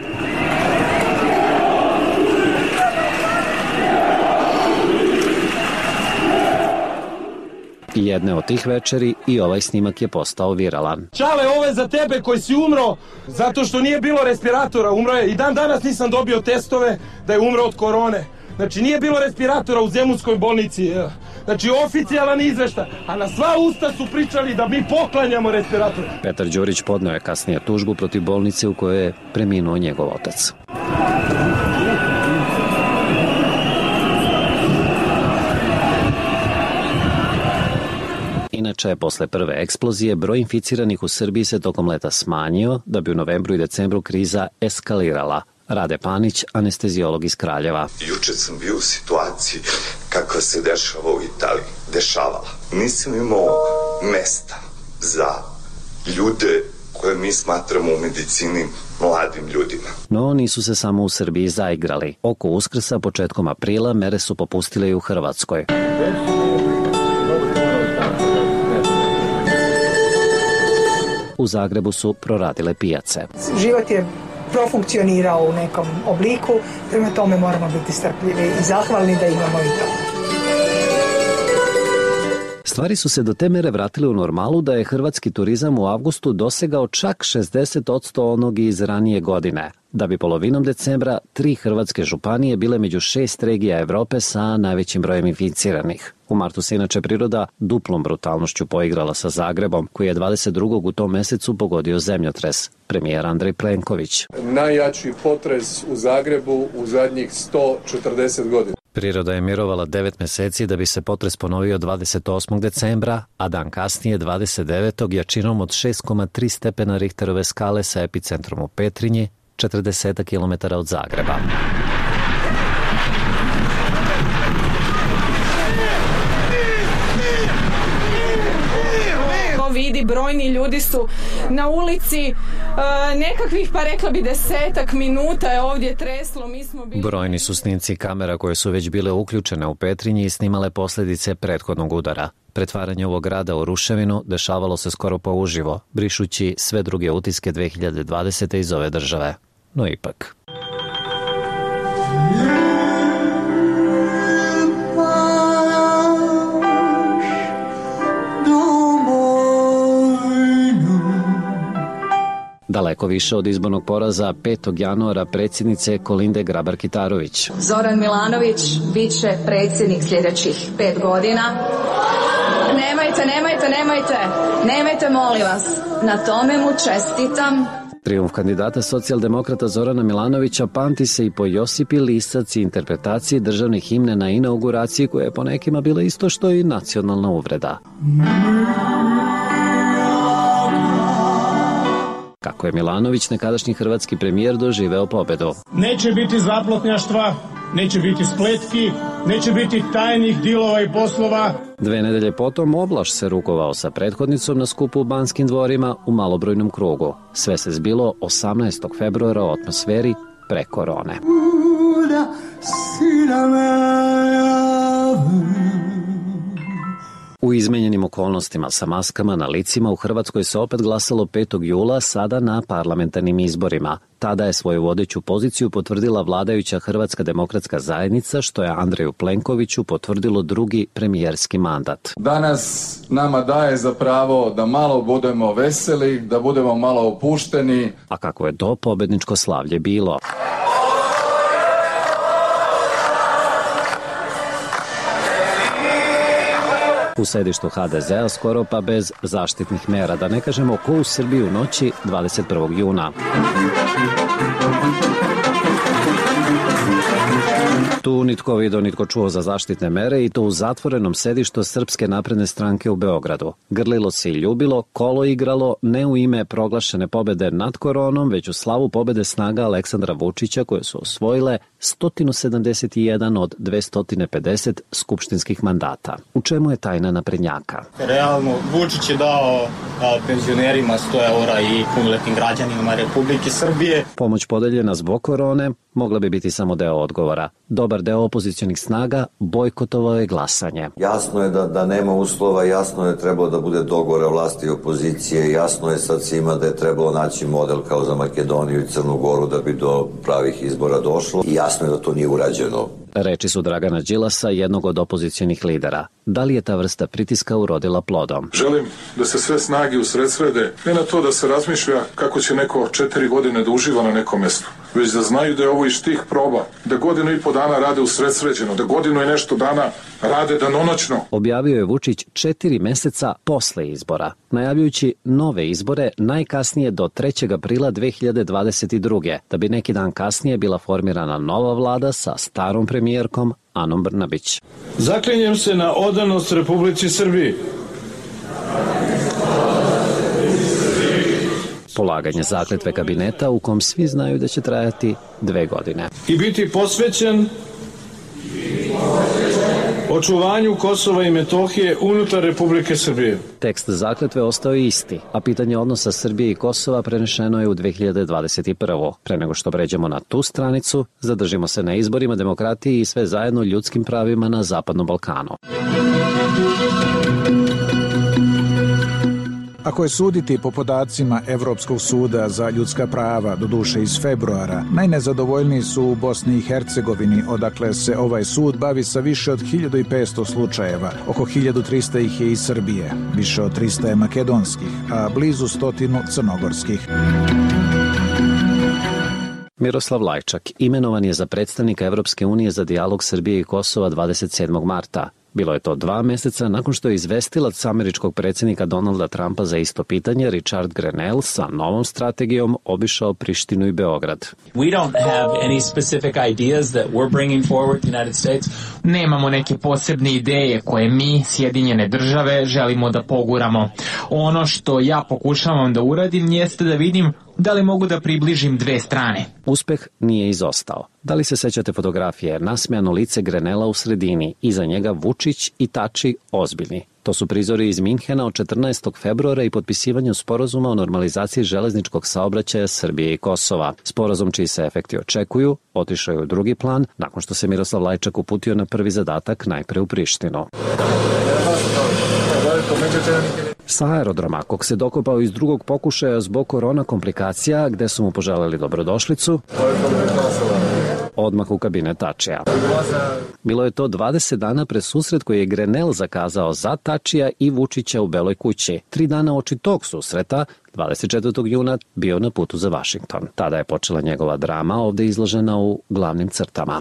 I jedne od tih večeri i ovaj snimak je postao viralan. Čale, ovo je za tebe koji si umro zato što nije bilo respiratora, umro je. I dan danas nisam dobio testove da je umro od korone. Znači nije bilo respiratora u Zemunskoj bolnici. Znači oficijalan izveštaj, a na sva usta su pričali da mi poklanjamo respirator. Petar Đurić podneo je kasnije tužbu protiv bolnice u kojoj je preminuo njegov otac. Inače, posle prve eksplozije, broj inficiranih u Srbiji se tokom leta smanjio, da bi u novembru i decembru kriza eskalirala, Rade Panić, anesteziolog iz Kraljeva. Juče sam bio u situaciji kakva se dešava u Italiji. Dešavala. Nisam imao mesta za ljude koje mi smatramo u medicini mladim ljudima. No, nisu se samo u Srbiji zaigrali. Oko Uskrsa, početkom aprila, mere su popustile i u Hrvatskoj. U Zagrebu su proradile pijace. Život je profunkcionirao u nekom obliku, prema tome moramo biti strpljivi i zahvalni da imamo i to. Stvari su se do te mere vratile u normalu da je hrvatski turizam u avgustu dosegao čak šezdeset posto onog iz ranije godine, da bi polovinom decembra tri hrvatske županije bile među šest regija Evrope sa najvećim brojem inficiranih. U martu se inače priroda duplom brutalnošću poigrala sa Zagrebom, koji je dvadeset drugog u tom mesecu pogodio zemljotres. Premijer Andrej Plenković. Najjači potres u Zagrebu u zadnjih sto četrdeset godina. Priroda je mirovala devet meseci da bi se potres ponovio dvadeset osmog decembra, a dan kasnije dvadeset devetog jačinom od šest zarez tri stepena Richterove skale sa epicentrom u Petrinji, četrdeset kilometara od Zagreba. Vidi, brojni ljudi su na ulici, nekakvih, pa rekla bi, desetak minuta je ovdje treslo. Mi smo bili... Brojni su snimci kamera koje su već bile uključene u Petrinji i snimale posljedice prethodnog udara. Pretvaranje ovog grada u ruševinu dešavalo se skoro pa uživo, brišući sve druge utiske dve hiljade dvadesete iz ove države. No ipak. Daleko više od izbornog poraza petog januara predsjednice Kolinde Grabar-Kitarović. Zoran Milanović bit će predsjednik sljedećih pet godina. Nemojte, nemojte, nemojte, nemojte, molim vas. Na tome mu čestitam. Trijumf kandidata socijaldemokrata Zorana Milanovića pamti se i po Josipi Lisac i interpretaciji državne himne na inauguraciji, koja je po nekima bila isto što i nacionalna uvreda. Kako je Milanović, nekadašnji hrvatski premijer, doživeo pobedu. Neće biti zaplotnjaštva, neće biti spletki, neće biti tajnih dilova i poslova. Dve nedelje potom Oblaš se rukovao sa prethodnicom na skupu u Banskim dvorima u malobrojnom krugu. Sve se zbilo osamnaestog februara u atmosferi pre korone. U izmenjenim okolnostima sa maskama na licima u Hrvatskoj se opet glasalo petog jula, sada na parlamentarnim izborima. Tada je svoju vodeću poziciju potvrdila vladajuća Hrvatska demokratska zajednica, što je Andreju Plenkoviću potvrdilo drugi premijerski mandat. Danas nama daje za pravo da malo budemo veseli, da budemo malo opušteni. A kako je to pobedničko slavlje bilo? U sedištu ha de zea skoro pa bez zaštitnih mera, da ne kažemo ko u Srbiji u noći dvadeset prvog juna. Tu nitko vidio, nitko čuo za zaštitne mere, i to u zatvorenom sedištu Srpske napredne stranke u Beogradu. Grlilo se i ljubilo, kolo igralo, ne u ime proglašene pobede nad koronom, već u slavu pobede snaga Aleksandra Vučića, koje su osvojile sto sedamdeset jedan od dvesta pedeset skupštinskih mandata. U čemu je tajna naprednjaka? Realno, Vučić je dao a, penzionerima sto eura i punoletnim građanima Republike Srbije. Pomoć podeljena zbog korone mogla bi biti samo deo odgovora. Dobar deo opozicionih snaga bojkotovao je glasanje. Jasno je da, da nema uslova, jasno je trebalo da bude dogovora vlasti i opozicije, jasno je sad svima da je trebalo naći model kao za Makedoniju i Crnu Goru da bi do pravih izbora došlo, i jasno je da to nije urađeno. Reči su Dragana Đilasa, jednog od opozicionih lidera. Da li je ta vrsta pritiska urodila plodom? Želim da se sve snage usredsrede, ne na to da se razmišlja kako će neko četiri godine da uživa na nekom mjestu, već da znaju da je ovo iz tih proba, da godinu i po dana rade usredsređeno, da godinu i nešto dana rade danonoćno. Objavio je Vučić četiri meseca posle izbora, najavljujući nove izbore najkasnije do trećeg aprila dve hiljade dvadeset druge, da bi neki dan kasnije bila formirana nova vlada sa starom premijerkom Anom Brnabić. Zaklinjem se na odanost Republici Srbiji. polaganje zakletve kabineta u kom svi znaju da će trajati dve godine. I biti posvećen očuvanju Kosova i Metohije unutar Republike Srbije. Tekst zakletve ostao je isti, a pitanje odnosa Srbije i Kosova prenešeno je u dve hiljade dvadeset prve. Pre nego što pređemo na tu stranicu, zadržimo se na izborima, demokratiji i sve zajedno ljudskim pravima na Zapadnom Balkanu. Ako je suditi po podacima Evropskog suda za ljudska prava, doduše iz februara, najnezadovoljniji su u Bosni i Hercegovini, odakle se ovaj sud bavi sa više od hiljadu petsto slučajeva. Oko hiljadu trista ih je iz Srbije, više od trista je makedonskih, a blizu stotinu crnogorskih. Miroslav Lajčak imenovan je za predstavnika Evropske unije za dijalog Srbije i Kosova dvadeset sedmog marta. Bilo je to dva meseca nakon što je izvestilac američkog predsjednika Donalda Trumpa za isto pitanje, Richard Grenell, sa novom strategijom obišao Prištinu i Beograd. We don't have any specific ideas that we're bringing forward to the United States. Nemamo neke posebne ideje koje mi, Sjedinjene države, želimo da poguramo. Ono što ja pokušavam da uradim jeste da vidim da li mogu da približim dve strane. Uspeh nije izostao. Da li se sećate fotografije? Nasmejano lice Grenela u sredini, iza njega Vučić i Tači ozbiljni. To su prizori iz Minhena od četrnaestog februara i potpisivanju sporazuma o normalizaciji železničkog saobraćaja Srbije i Kosova. Sporazum čiji se efekti očekuju otišao je u drugi plan nakon što se Miroslav Lajčak uputio na prvi zadatak najpre u Prištinu. Sa aerodroma, kog se dokopao iz drugog pokušaja zbog korona komplikacija, gde su mu poželjeli dobrodošlicu, odmah u kabinet Tačija. Bilo je to dvadeset dana pre susret koji je Grenell zakazao za Tačija i Vučića u Beloj kući. Tri dana oči tog susreta, dvadeset četvrtog juna, bio na putu za Vašington. Tada je počela njegova drama, ovde izložena u glavnim crtama.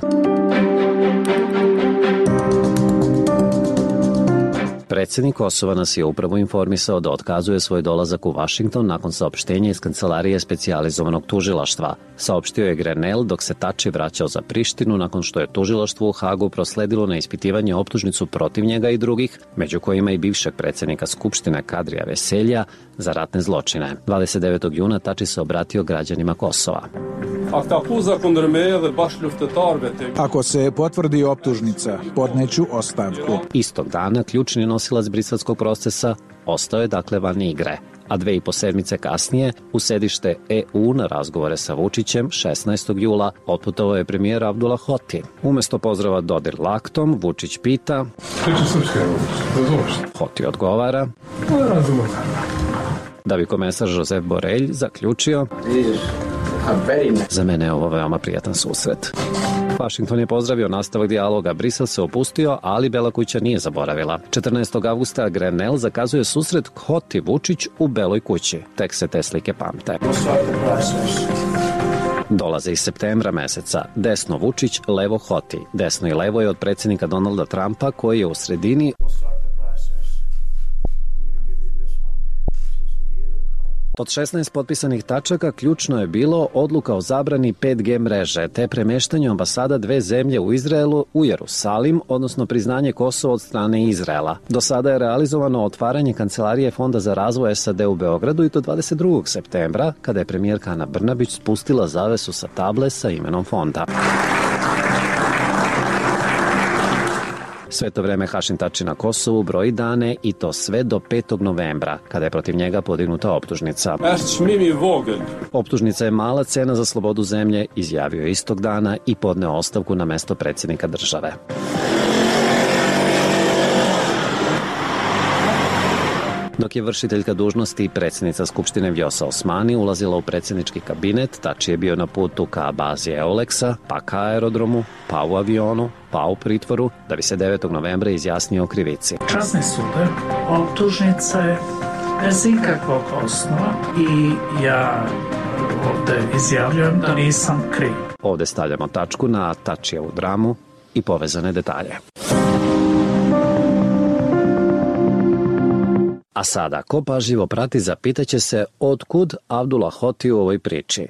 Predsjednik Kosova nas je upravo informisao da otkazuje svoj dolazak u Vašington nakon saopštenja iz kancelarije specijalizovanog tužilaštva. Saopštio je Grenell dok se Tači vraćao za Prištinu nakon što je tužilaštvo u Hagu prosledilo na ispitivanje optužnicu protiv njega i drugih, među kojima i bivšeg predsjednika Skupštine Kadrija Veselja, za ratne zločine. dvadeset devetog juna Tači se obratio građanima Kosova. Ako se potvrdi optužnica, podneću ostavku. Istog dana ključni nosilac briselskog procesa ostao je dakle van igre, a dve i po sedmice kasnije u sedište E U na razgovore sa Vučićem šesnaestog jula otputovao je premijer Abdullah Hoti. Umesto pozdrava dodir laktom, Vučić pita, Hoti odgovara, da bi komesar Josep Borelj zaključio, za mene je ovo veoma prijatan susret. Vašington je pozdravio nastavak dijaloga, Brisel se opustio, ali Bela kuća nije zaboravila. četrnaestog avgusta Grenell zakazuje susret Hoti Vučić u Beloj kući. Tek se te slike pamte. Dolaze iz septembra meseca. Desno Vučić, levo Hoti. Desno i levo je od predsjednika Donalda Trumpa koji je u sredini. Od šesnaest potpisanih tačaka ključno je bilo odluka o zabrani pet G mreže te premeštanju ambasada dve zemlje u Izraelu u Jerusalim, odnosno priznanje Kosova od strane Izraela. Do sada je realizovano otvaranje kancelarije Fonda za razvoj S A D u Beogradu i to dvadeset drugog septembra, kada je premijerka Ana Brnabić spustila zavesu sa table sa imenom fonda. Sve to vreme Hašim Tači na Kosovu broji dane i to sve do petog novembra, kada je protiv njega podignuta optužnica. Optužnica je mala cena za slobodu zemlje, izjavio je istog dana i podneo ostavku na mesto predsjednika države. Dok je vršiteljka dužnosti i predsjednica Skupštine Vjosa Osmani ulazila u predsjednički kabinet, Tači je bio na putu ka bazi Euleksa, pa ka aerodromu, pa u avionu, pa u pritvoru, da bi se devetog novembra izjasnio o krivici. Časni sude, optužnica je bez ikakvog osnova i ja ovde izjavljujem da nisam kriv. Ovde stavljamo tačku na Tačijevu dramu i povezane detalje. A sada, ko pažljivo prati, zapitaće se otkud Abdullah Hoti u ovoj priči.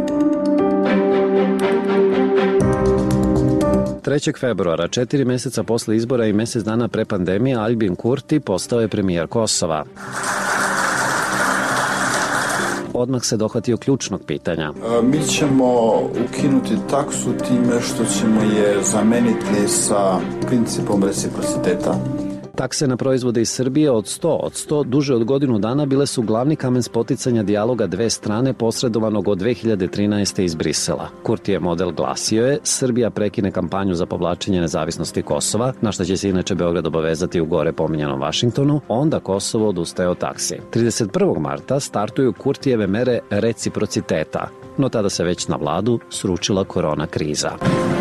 trećeg februara, četiri mjeseca posle izbora i mjesec dana pre pandemije, Albin Kurti postao je premijer Kosova. odmah se dohvatio ključnog pitanja. Mi ćemo ukinuti taksu time što ćemo je zameniti sa principom reciprociteta. Takse na proizvode iz Srbije od sto od sto duže od godinu dana bile su glavni kamen spoticanja dijaloga dve strane posredovanog od dve hiljade trinaeste. iz Brisela. Kurtijev model glasio je: Srbija prekine kampanju za povlačenje nezavisnosti Kosova, na što će se inače Beograd obavezati u gore pominjanom Vašingtonu, onda Kosovo odustaje od taksi. trideset prvog marta startuju Kurtijeve mere reciprociteta, no tada se već na vladu sručila korona kriza.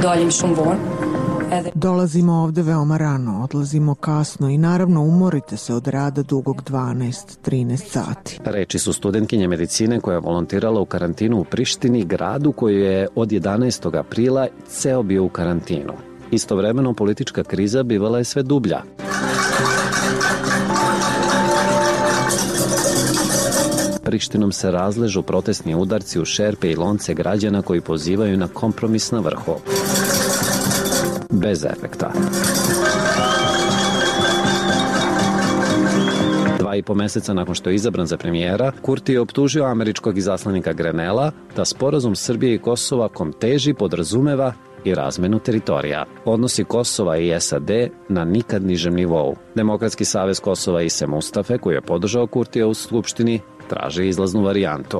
Dolazimo ovde veoma rano, odlazimo kasno i naravno umorite se od rada dugog dvanaest do trinaest sati. Reči su studentkinje medicine koja je volontirala u karantinu u Prištini, gradu koji je od jedanaestog aprila ceo bio u karantinu. Istovremeno politička kriza bivala je sve dublja. Prištinom se razležu protestni udarci u šerpe i lonce građana koji pozivaju na kompromis na vrhu. Bez efekta. Dva i po meseca nakon što je izabran za premijera, Kurti je optužio američkog izaslanika Grenela da sporazum Srbije i Kosova kom teži podrazumeva i razmenu teritorija. Odnosi Kosova i S A D na nikad nižem nivou. Demokratski savez Kosova i Se Mustafe, koji je podržao Kurtija u Skupštini, traži izlaznu varijantu.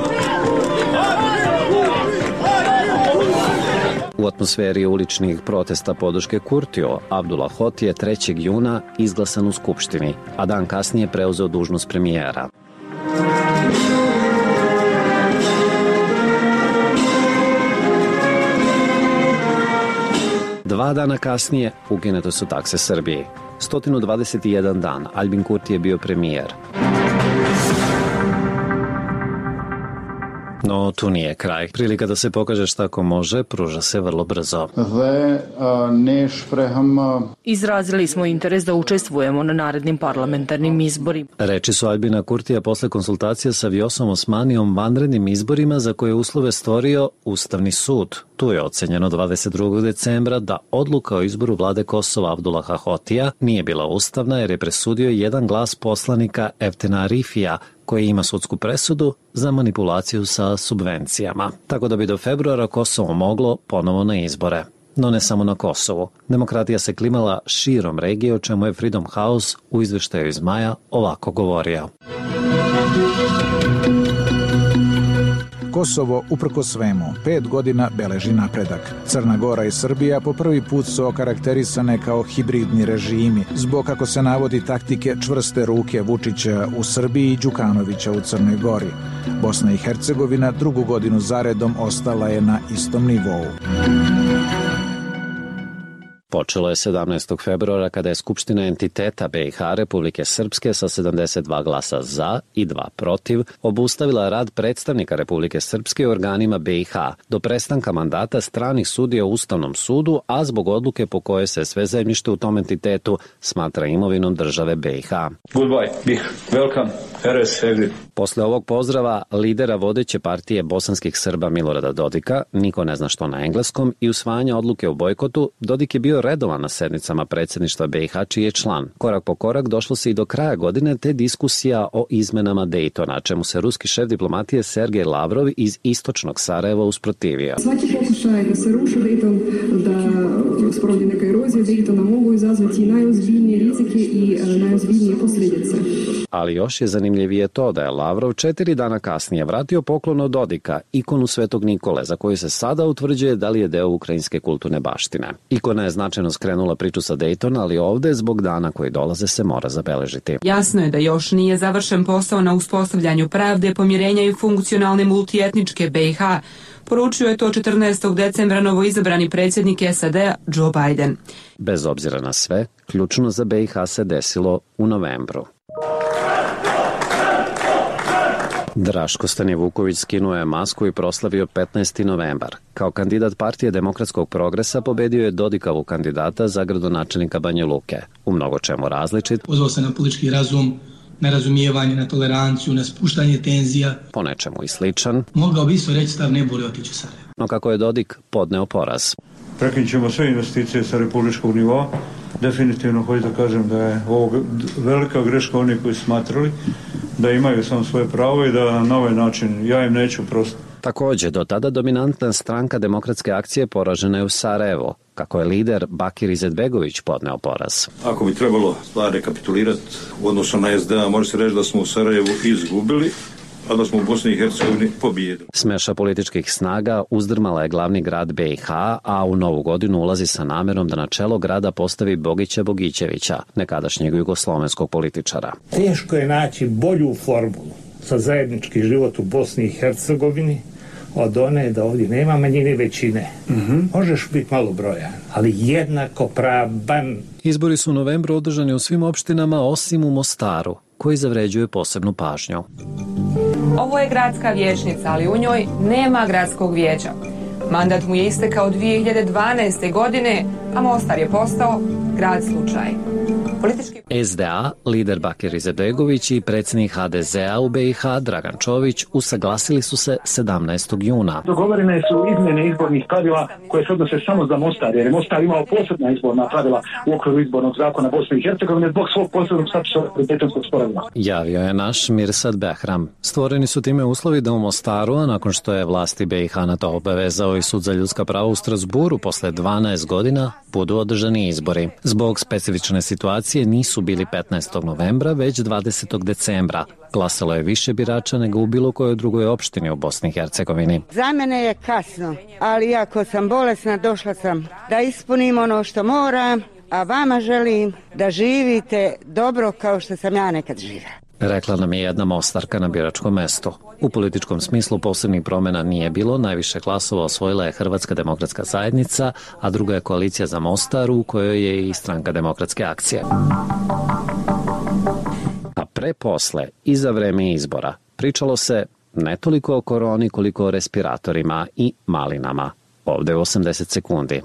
U atmosferi uličnih protesta podrške Kurtiju, Abdullah Hoti je trećeg juna izglasan u Skupštini, a dan kasnije preuzeo dužnost premijera. Dva dana kasnije ukinute su takse Srbiji. sto dvadeset jedan dan Albin Kurti je bio premijer. No, tu nije kraj. Prilika da se pokaže šta ko može, pruža se vrlo brzo. Izrazili smo interes da učestvujemo na narednim parlamentarnim izborima. Reči su Albina Kurtija posle konsultacija sa Vjosom Osmanijom vanrednim izborima za koje uslove stvorio Ustavni sud. Tu je ocenjeno dvadeset drugog decembra da odluka o izboru vlade Kosova Abdullaha Hotija nije bila ustavna jer je presudio jedan glas poslanika Eftena Arifija, koji ima sudsku presudu za manipulaciju sa subvencijama. Tako da bi do februara Kosovo moglo ponovo na izbore. No ne samo na Kosovu. Demokratija se klimala širom regije, o čemu je Freedom House u izveštaju iz maja ovako govorio. Kosovo, uprko svemu, pet godina beleži napredak. Crna Gora i Srbija po prvi put su okarakterisane kao hibridni režimi, zbog, kako se navodi, taktike čvrste ruke Vučića u Srbiji i Đukanovića u Crnoj Gori. Bosna i Hercegovina drugu godinu zaredom ostala je na istom nivou. Počelo je sedamnaestog februara kada je Skupština entiteta B i H Republike Srpske sa sedamdeset dva glasa za i dva protiv obustavila rad predstavnika Republike Srpske u organima B i H do prestanka mandata stranih sudija u Ustavnom sudu, a zbog odluke po kojoj se sve zemljište u tom entitetu smatra imovinom države B i H. Goodbye, bih, welcome, R S exit. Posle ovog pozdrava lidera vodeće partije bosanskih Srba Milorada Dodika, niko ne zna što na engleskom, i usvajanja odluke o bojkotu, Dodik je bio redovan na sednicama predsjedništva B i H, čiji je član. Korak po korak došlo se i do kraja godine te diskusija o izmenama Dejtona, čemu se ruski šef diplomatije Sergej Lavrov iz istočnog Sarajeva usprotivio. Svaki pokušaj da se ruši Dejton, da sprovodi neka erozija Dejtona mogu izazvati i najozbiljnije rizike i najozbiljnije posljedice. Ali još je zanimljivije to da je Lavrov četiri dana kasnije vratio poklon od Dodika, ikonu Svetog Nikole, za koju se sada utvrđuje da li je deo ukrajinske kulturne baštine. Ikona je značajno skrenula priču sa Dejtona, ali ovde zbog dana koji dolaze se mora zabeležiti. Jasno je da još nije završen posao na uspostavljanju pravde, pomirenja i funkcionalne multietničke B i H. Poručio je to četrnaestog decembra novoizabrani predsjednik S A D Joe Biden. Bez obzira na sve, ključno za B i H se desilo u novembru. Draško Stanivuković skinuo je masku i proslavio petnaesti novembar. Kao kandidat Partije demokratskog progresa pobedio je Dodikovu kandidata za gradonačelnika Banja Luke. U mnogo čemu različit. Pozvao se na politički razum, na razumijevanje, na toleranciju, na spuštanje tenzija. Po nečemu i sličan. Mogao bi isto reći stav ne boli otići u Sarajevo. No kako je Dodik podneo poraz. prekinut ćemo sve investicije sa republičkog nivoa. Definitivno hoću da kažem da je ovo velika greška oni koji su smatrali da imaju samo svoje pravo i da na ovaj način ja im neću prosto. Također, do tada dominantna stranka Demokratske akcije poražena je u Sarajevo, kako je lider Bakir Izetbegović podneo poraz. Ako bi trebalo stvar rekapitulirati u odnosu na S D A, može se reći da smo u Sarajevu izgubili, a da smo u Bosni i Hercegovini pobijedili. Smeša političkih snaga uzdrmala je glavni grad B i H, a u novu godinu ulazi sa namerom da na čelo grada postavi Bogića Bogićevića, nekadašnjeg jugoslovenskog političara. Teško je naći bolju formulu za zajednički život u Bosni i Hercegovini od one da ovdje nema manjine većine. Mm-hmm. Možeš biti malo brojan, ali jednako pravan. Izbori su u novembru održani u svim opštinama osim u Mostaru, koji zavređuje posebnu pažnju. Ovo je gradska vijećnica, ali u njoj nema gradskog vijeća. Mandat mu je istekao dvije hiljade dvanaeste. godine, a Mostar je postao grad slučaj. Politički... S D A, lider Bakir Izetbegović i predsjednik H D Z A u B i H Dragan Čović usaglasili su se sedamnaestog juna. Dogovorene su izmjene izbornih pravila koje se odnose samo za Mostar, jer je Mostar imao posebna izborna pravila u okviru izbornog zakona Bosne i Hercegovine zbog svog posebnog statusa Daytonskog sporazuma. Javio je naš Mirsad Behram. Stvoreni su time uslovi da u Mostaru, a nakon što je vlasti B i H na to obavezao i Sud za ljudska prava u Strasburu posle dvanaest godina, budu održani izbori. Zbog specifične situacije nisu bili petnaestog novembra, već dvadesetog decembra. Glasalo je više birača nego u bilo kojoj drugoj opštini u Bosni i Hercegovini. Za mene je kasno, ali ako sam bolesna, došla sam da ispunim ono što moram, a vama želim da živite dobro kao što sam ja nekad živjela. Rekla nam je jedna Mostarka na biračkom mestu. U političkom smislu posebnih promjena nije bilo, najviše glasova osvojila je Hrvatska demokratska zajednica, a druga je koalicija za Mostar u kojoj je i stranka Demokratske akcije. A pre posle i za vreme izbora pričalo se ne toliko o koroni koliko o respiratorima i malinama. Ovde u osamdeset sekundi.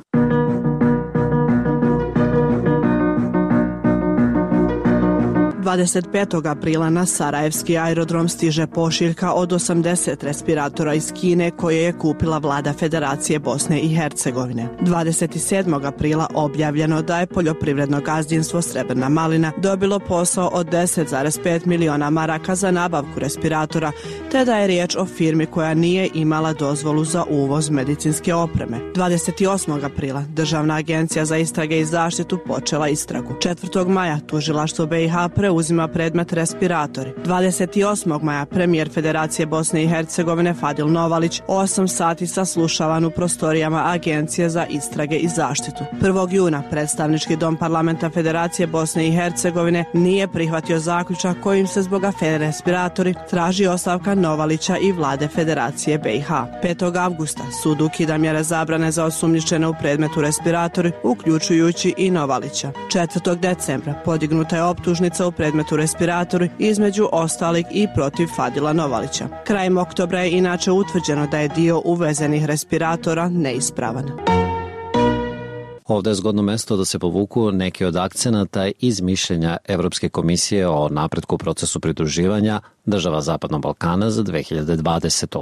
dvadeset petog aprila na Sarajevski aerodrom stiže pošiljka od osamdeset respiratora iz Kine koje je kupila vlada Federacije Bosne i Hercegovine. dvadeset sedmog aprila objavljeno da je poljoprivredno gazdinstvo Srebrna malina dobilo posao od deset zarez pet miliona maraka za nabavku respiratora, te da je riječ o firmi koja nije imala dozvolu za uvoz medicinske opreme. dvadeset osmog aprila Državna agencija za istrage i zaštitu počela istragu. četvrtog maja tužilaštvo B i H preuzima predmet respiratori. dvadeset osmog maja premijer Federacije Bosne i Hercegovine Fadil Novalić osam sati saslušavan u prostorijama Agencije za istrage i zaštitu. prvog juna predstavnički dom parlamenta Federacije Bosne i Hercegovine nije prihvatio zaključak kojim se zbog afere respiratori traži ostavka Novalića i vlade Federacije B i H. petog avgusta sud ukida mjere zabrane za osumnjičene u predmetu respiratori, uključujući i Novalića. četvrtog decembra podignuta je optužnica u predmetu respiratori, između ostalih i protiv Fadila Novalića. Krajem oktobra je inače utvrđeno da je dio uvezenih respiratora neispravan. Ovdje je zgodno mesto da se povuku neki od akcenata iz mišljenja Evropske komisije o napretku procesu pridruživanja država Zapadnog Balkana za dve hiljade dvadesetu.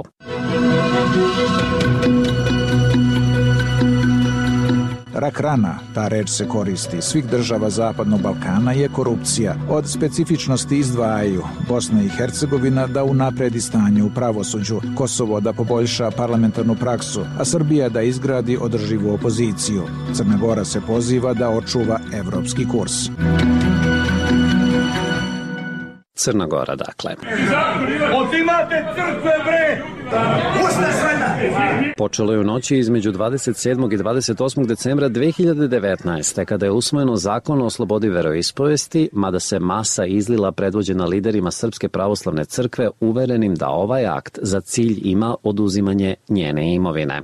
Rak rana, ta reč se koristi svih država Zapadnog Balkana, je korupcija. Od specifičnosti izdvajaju Bosna i Hercegovina da unapredi stanje u pravosuđu, Kosovo da poboljša parlamentarnu praksu, a Srbija da izgradi održivu opoziciju. Crna Gora se poziva da očuva evropski kurs. Crna Gora, dakle. Otimate crkve, bre! Počelo je u noći između dvadeset sedmog i dvadeset osmog decembra dve hiljade devetnaeste. kada je usvojeno zakon o slobodi veroispovesti, mada se masa izlila predvođena liderima Srpske pravoslavne crkve uverenim da ovaj akt za cilj ima oduzimanje njene imovine.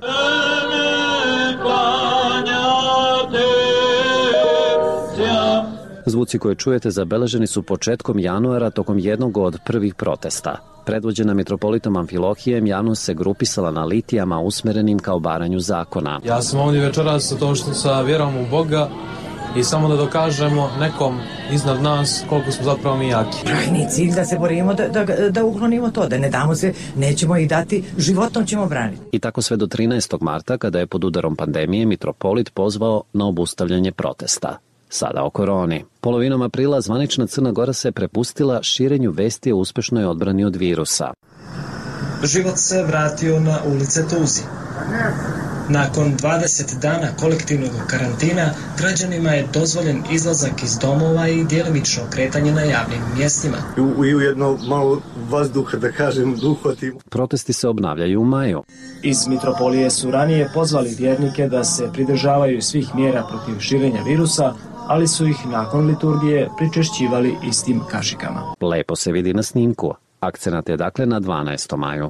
Zvuci koje čujete zabeleženi su početkom januara tokom jednog od prvih protesta. Predvođena mitropolitom Amfilohijem, javnost se grupisala na litijama usmerenim ka obaranju zakona. Ja sam ovdje večeras sa to što sa vjerom u Boga i samo da dokažemo nekom iznad nas koliko smo zapravo mi jaki. Krajnji cilj da se borimo da, da, da uklonimo to, da ne damo se, nećemo ih dati, životom ćemo braniti. I tako sve do trinaestog marta, kada je pod udarom pandemije mitropolit pozvao na obustavljanje protesta. Sada o koroni. Polovinom aprila zvanična Crna Gora se prepustila širenju vesti o uspešnoj odbrani od virusa. Život se vratio na ulice Tuzi. Nakon dvadeset dana kolektivnog karantina, građanima je dozvoljen izlazak iz domova i djelimično kretanje na javnim mjestima. I ujedno malo vazduha, da kažem, uhvatimo. Protesti se obnavljaju u maju. Iz mitropolije su ranije pozvali vjernike da se pridržavaju svih mjera protiv širenja virusa, ali su ih nakon liturgije pričešćivali istim kašikama. Lepo se vidi na snimku. Akcenat je dakle na dvanaestom maju.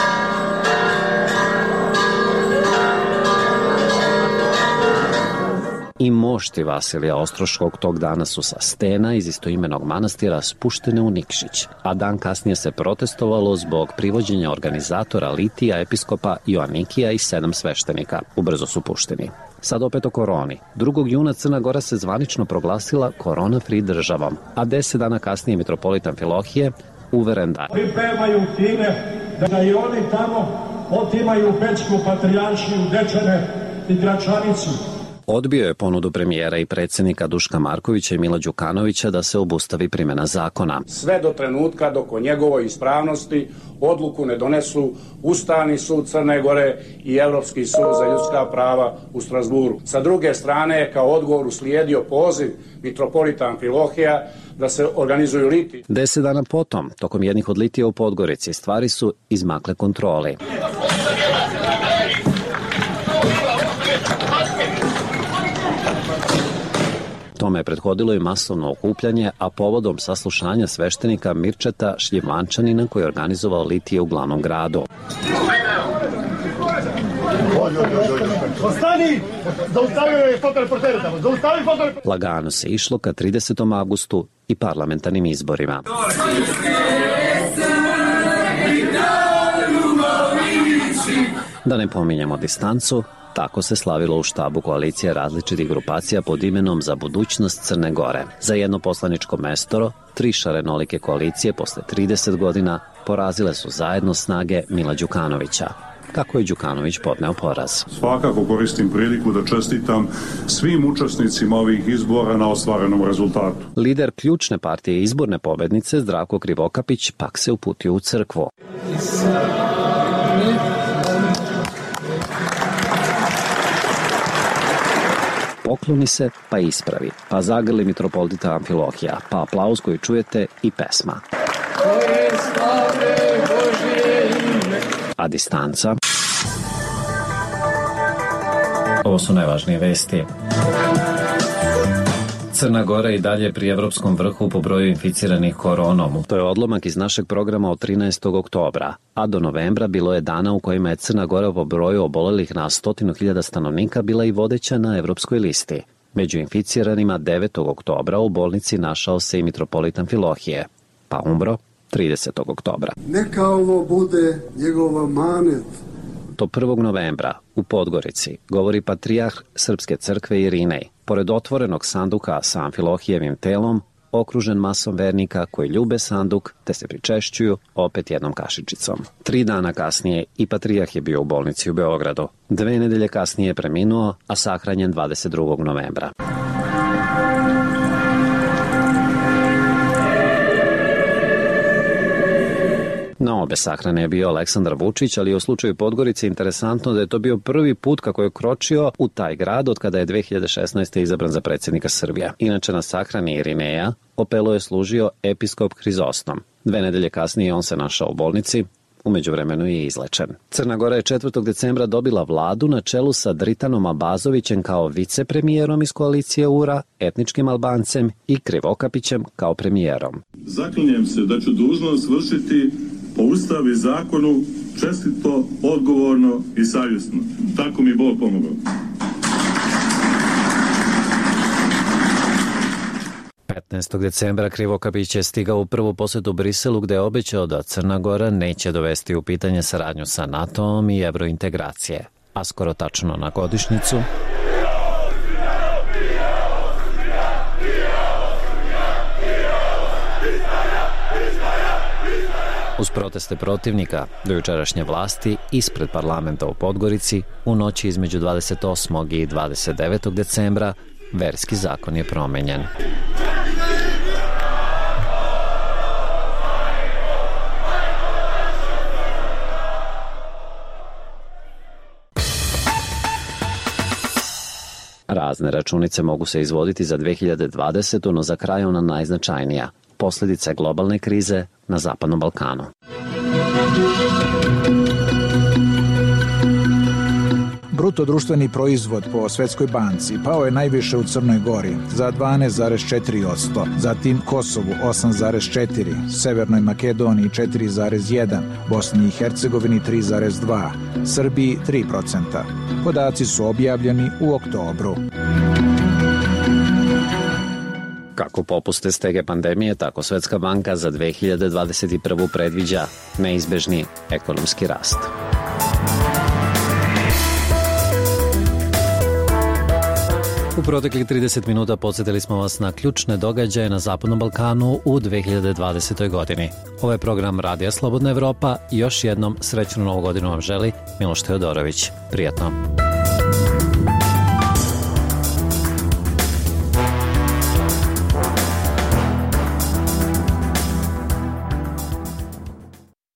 I mošti Vasilija Ostroškog tog dana su sa stena iz istoimenog manastira spuštene u Nikšić, a dan kasnije se protestovalo zbog privođenja organizatora litija, episkopa Joanikija i sedam sveštenika. Ubrzo su pušteni. Sad opet o koroni. drugog juna Crna Gora se zvanično proglasila korona-free državom, a deset dana kasnije mitropolitan Amfilohije uveren da pripremaju time da i oni tamo otimaju Pećku patrijaršiju, Dečane i Gračanicu. Odbio je ponudu premijera i predsjednika Duška Markovića i Mila Đukanovića da se obustavi primjena zakona. Sve do trenutka dok o njegovoj ispravnosti odluku ne donesu Ustavni sud Crne Gore i Evropski sud za ljudska prava u Strasburu. Sa druge strane, kao odgovor uslijedio poziv mitropolita Amfilohija da se organizuju liti. Deset dana potom, tokom jednih od litija u Podgorici, stvari su izmakle kontroli. Tome je prethodilo i masovno okupljanje, a povodom saslušanja sveštenika Mirčeta Šljivančanina koji je organizovao litije u glavnom gradu. Lagano se išlo ka tridesetom avgustu i parlamentarnim izborima. Da ne pominjemo distancu, tako se slavilo u štabu koalicije različitih grupacija pod imenom Za budućnost Crne Gore. Za jedno poslaničko mestoro, tri šarenolike koalicije posle trideset godina porazile su zajedno snage Mila Đukanovića. Kako je Đukanović podneo poraz? Svakako koristim priliku da čestitam svim učesnicima ovih izbora na ostvarenom rezultatu. Lider ključne partije izborne pobednice Zdravko Krivokapić pak se uputio u crkvu. Pokloni se, pa ispravi, pa zagrli mitropolita Amfilohija, pa aplauz koji čujete i pesma. A distanca? Ovo su najvažnije vesti. Crna Gora i dalje pri evropskom vrhu po broju inficiranih koronom. To je odlomak iz našeg programa od trinaestog oktobra, a do novembra bilo je dana u kojima je Crna Gora po broju obolelih na stotinu hiljada stanovnika bila i vodeća na evropskoj listi. Među inficiranima devetog oktobra u bolnici našao se i mitropolit Amfilohije, pa umro tridesetog oktobra. Neka ovo bude njegova manet. To prvog novembra u Podgorici govori patrijarh Srpske crkve Irinej, pored otvorenog sanduka sa Amfilohijevim telom, okružen masom vernika koji ljube sanduk te se pričešćuju opet jednom kašičicom. Tri dana kasnije i patrijarh je bio u bolnici u Beogradu. Dve nedelje kasnije je preminuo, a sahranjen dvadeset drugog novembra. Na obe sahrane je bio Aleksandar Vučić, ali u slučaju Podgorice interesantno da je to bio prvi put kako je kročio u taj grad od kada je dve hiljade šesnaeste. izabran za predsjednika Srbije. Inače na sahrani Irineja Opelo je služio episkop Hrizostom. Dve nedelje kasnije on se našao u bolnici, u međuvremenu je izlečen. Crna Gora je četvrtog decembra dobila vladu na čelu sa Dritanom Abazovićem kao vicepremijerom iz koalicije U R A, etničkim Albancem i Krivokapićem kao premijerom. Zaklinjem se da ću dužnost vršiti po Ustavu i zakonu čestito, odgovorno i savjesno. Tako mi Bog pomogao. petnaestog decembra Krivokapić je stigao u prvu posjetu Briselu gde je obećao da Crna Gora neće dovesti u pitanje saradnju sa NATO-om i evrointegracije. A skoro tačno na godišnjicu Uz proteste protivnika do jučerašnje vlasti ispred parlamenta u Podgorici u noći između dvadeset osmog i dvadeset devetog decembra verski zakon je promenjen. Razne računice mogu se izvoditi za dve hiljade dvadesetu, no za kraj ona najznačajnija. Posljedice globalne krize na Zapadnom Balkanu. Bruto društveni proizvod po Svetskoj banci pao je najviše u Crnoj Gori za dvanaest zarez četiri posto, zatim Kosovu osam zarez četiri, Severnoj Makedoniji četiri zarez jedan, Bosni i Hercegovini tri zarez dva, Srbiji tri posto. Podaci su objavljeni u oktobru. Kako popuste stege pandemije, tako Svetska banka za dve hiljade dvadeset prvu predviđa neizbežni ekonomski rast. U proteklih trideset minuta podsjetili smo vas na ključne događaje na Zapadnom Balkanu u dve hiljade dvadesetoj godini. Ovaj program Radija Slobodna Evropa i još jednom srećnu novu godinu vam želi Miloš Teodorović. Prijatno!